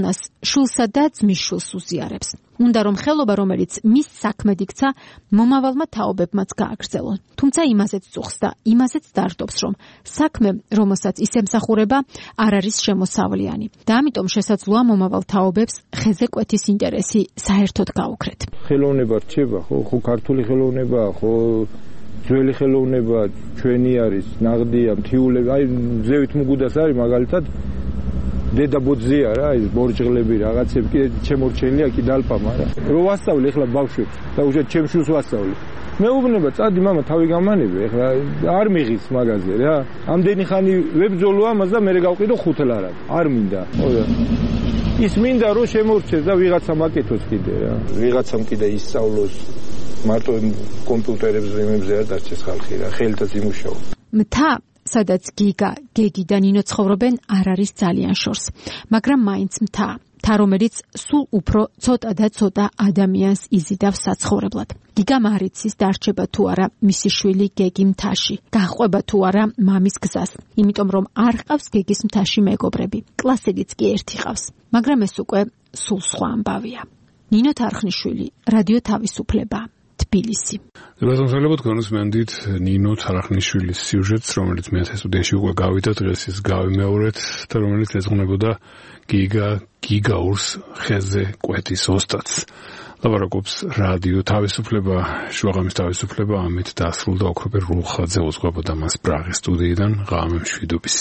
შულსა და ძმის შულს უზიარებს. უნდა რომ ხელობა, რომელიც მის საქმედ იქცა, მომავალმა თაობებმაც გააგრძელონ. თუმცა იმაზეც წუხს და იმაზეც დარდობს, რომ საქმე, რომელსაც ის ემსახურება, არ არის შემოსავლიანი. და ამიტომ შესაძლოა მომავალ თაობებს ხეზე კვეთის ინტერესი საერთოდ გაუქრეთ. ხელოვნება რჩება, ხო ქართული ხელოვნებაა, ხო ძველი ხელოვნება ჩვენი არის, ნაღდია, მთიულები, აი ზევით მუგუდას არის მაგალითად დედა ბოძია რა, ის ბორჯღლები რაღაცები კიდე შემორჩენილია კი დალპა, მაგრამ რო ვასწავლი ახლა ბავშვებს და უშუალოდ ჩემ შვილს ვასწავლი. მეუბნება, წადი მამა, თავი გამანები, ახლა არ მიღის მაგაზე რა. ამდენი ხანი ვებძოლო ამას და მე გავყიდო ხუთლარად. არ მინდა. ხოდა ის მინდა რომ შემორჩეს და ვიღაცა მაკეთოს კიდე რა. ვიღაცამ კიდე ისწავლოს მარტო კომპიუტერებზე იმებზე არ დარჩეს ხალხი რა, ხელითაც იმუშაო. მთა სადაც გიგა, გეგი და ნინო ცხოვრობენ, არ არის ძალიან შორს, მაგრამ მაინც მთა, რომელიც სულ უფრო ცოტა და ცოტა ადამიანს იზიდავს საცხოვრებლად. გიგამ არ იცის დარჩება თუ არა მისი შვილი გეგი მთაში, გაჰყვება თუ არა მამის გზას, იმიტომ რომ არ ყავს გეგის მთაში მეგობრები. კლასელიც კი ერთი ყავს, მაგრამ ეს უკვე სულ სხვა ამბავია. ნინო თარხნიშვილი, რადიო თავისუფლება. თბილისი. გასამართლებლად განვსმენდით ნინო თარხნიშვილის სიუჟეტს, რომელიც მე-10 სტუდიაში უკვე გავიდა, დღეს ის გავიმეორეთ და რომელიც ეძღვნებოდა გიგაურს ხეზე კვეთის ოსტატს. ლაპარაკობს რადიო თავისუფლება, შუაღამის თავისუფლება, ამით დასრულდა ოქროპერ რულხაძე უძღვებოდა მას პრაღის სტუდიიდან, ღამე მშვიდობის.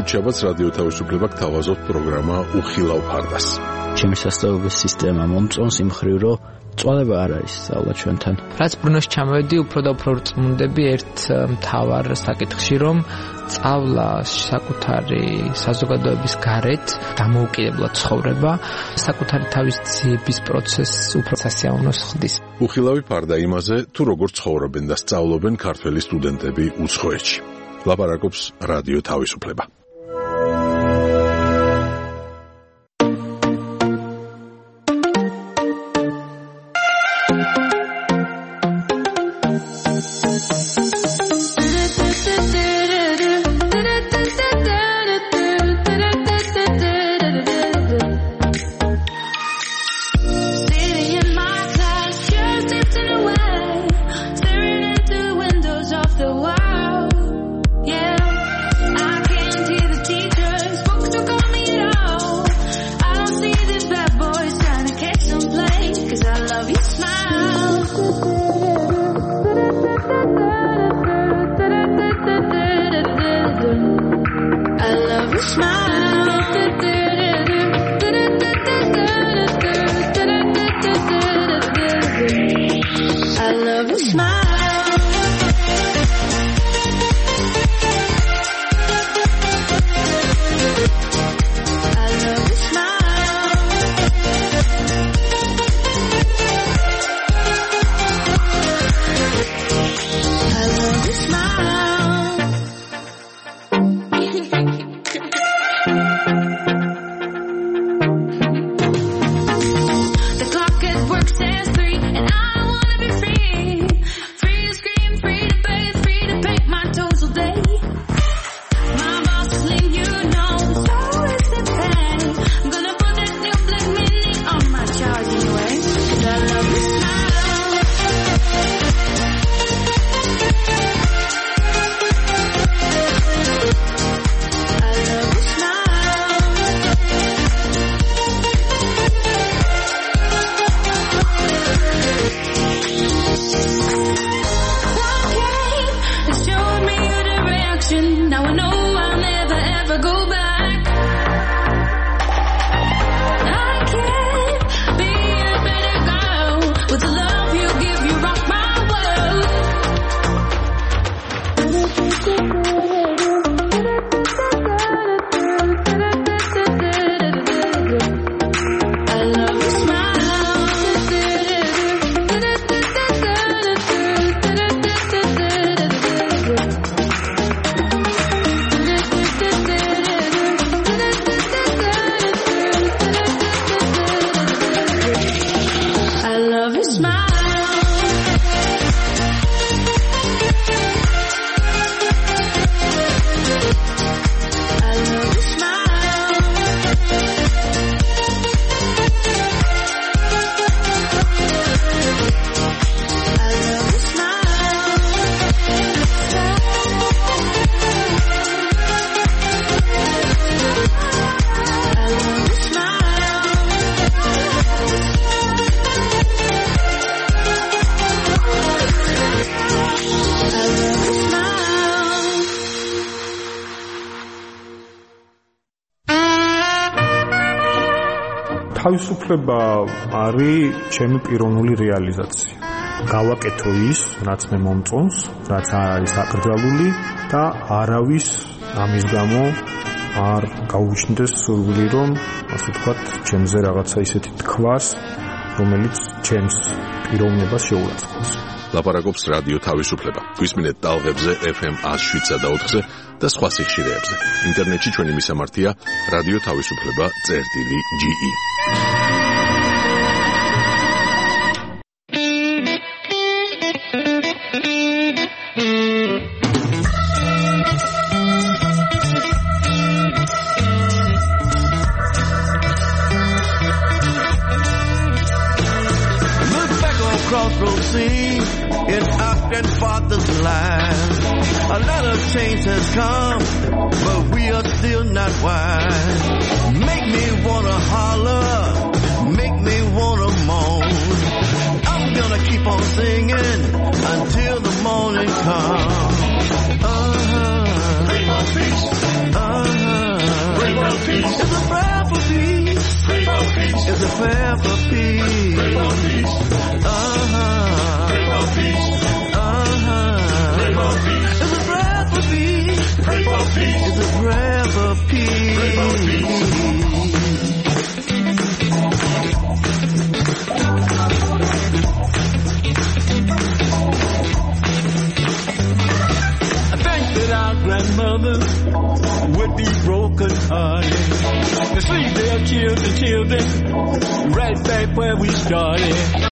ხუთშაბათს რადიო თავისუფლება გთავაზობთ პროგრამა უხილავ ფარდას. ჩემი სასწავლებლების სისტემა მომწონს იმ მხრივ, რომ წვალება არ არის სწავლა ჩვენთან. რაც ბრუნოში ჩამოვედი, უფრო და უფრო რწმუნდები ერთ მთავარ საკითხში, რომ სწავლა საკუთარი საზოგადოების გარეთ დამოუკიდებლად ცხოვრება, საკუთარი თავის ძიების პროცესს უფრო სასიამოვნოს ხდის. უხილავი ფარდა იმაზე, თუ როგორ ცხოვრობენ და სწავლობენ ქართველი სტუდენტები უცხოეთში. ლაპარაკობს რადიო თავისუფლება. თავისუფლება არის ჩემი პიროვნული რეალიზაცია. გავაკეთო ის, რაც მე მომწონს, რაც არ არის აკრძალული და არავის ამის გამო არ გაუჩნდეს სურვილი, რომ ასე ვთქვათ, ჩემზე რაღაცა ისეთი თქვას, რომელიც ჩემს პიროვნებას შეურაცხყოფს. ლაპარაკობს რადიო თავისუფლება. გვისმინეთ ტალღებზე FM 107 და 4-ზე და სხვა სიხშირეებზე. ინტერნეტში ჩვენი მისამართია რადიო თავისუფლება.ge. Crossroads scene in Austin Father's line. A lot of change has come, but we are still not wise. Make me wanna holler, make me wanna moan. I'm gonna keep on singing until the morning comes. prayer for peace. Pray for peace. Pray for peace. Pray for peace. It's a prayer for peace. Pray for peace. It's a prayer for peace. Pray for peace. Our grandmother would be broken hearted to see their children right back where we started.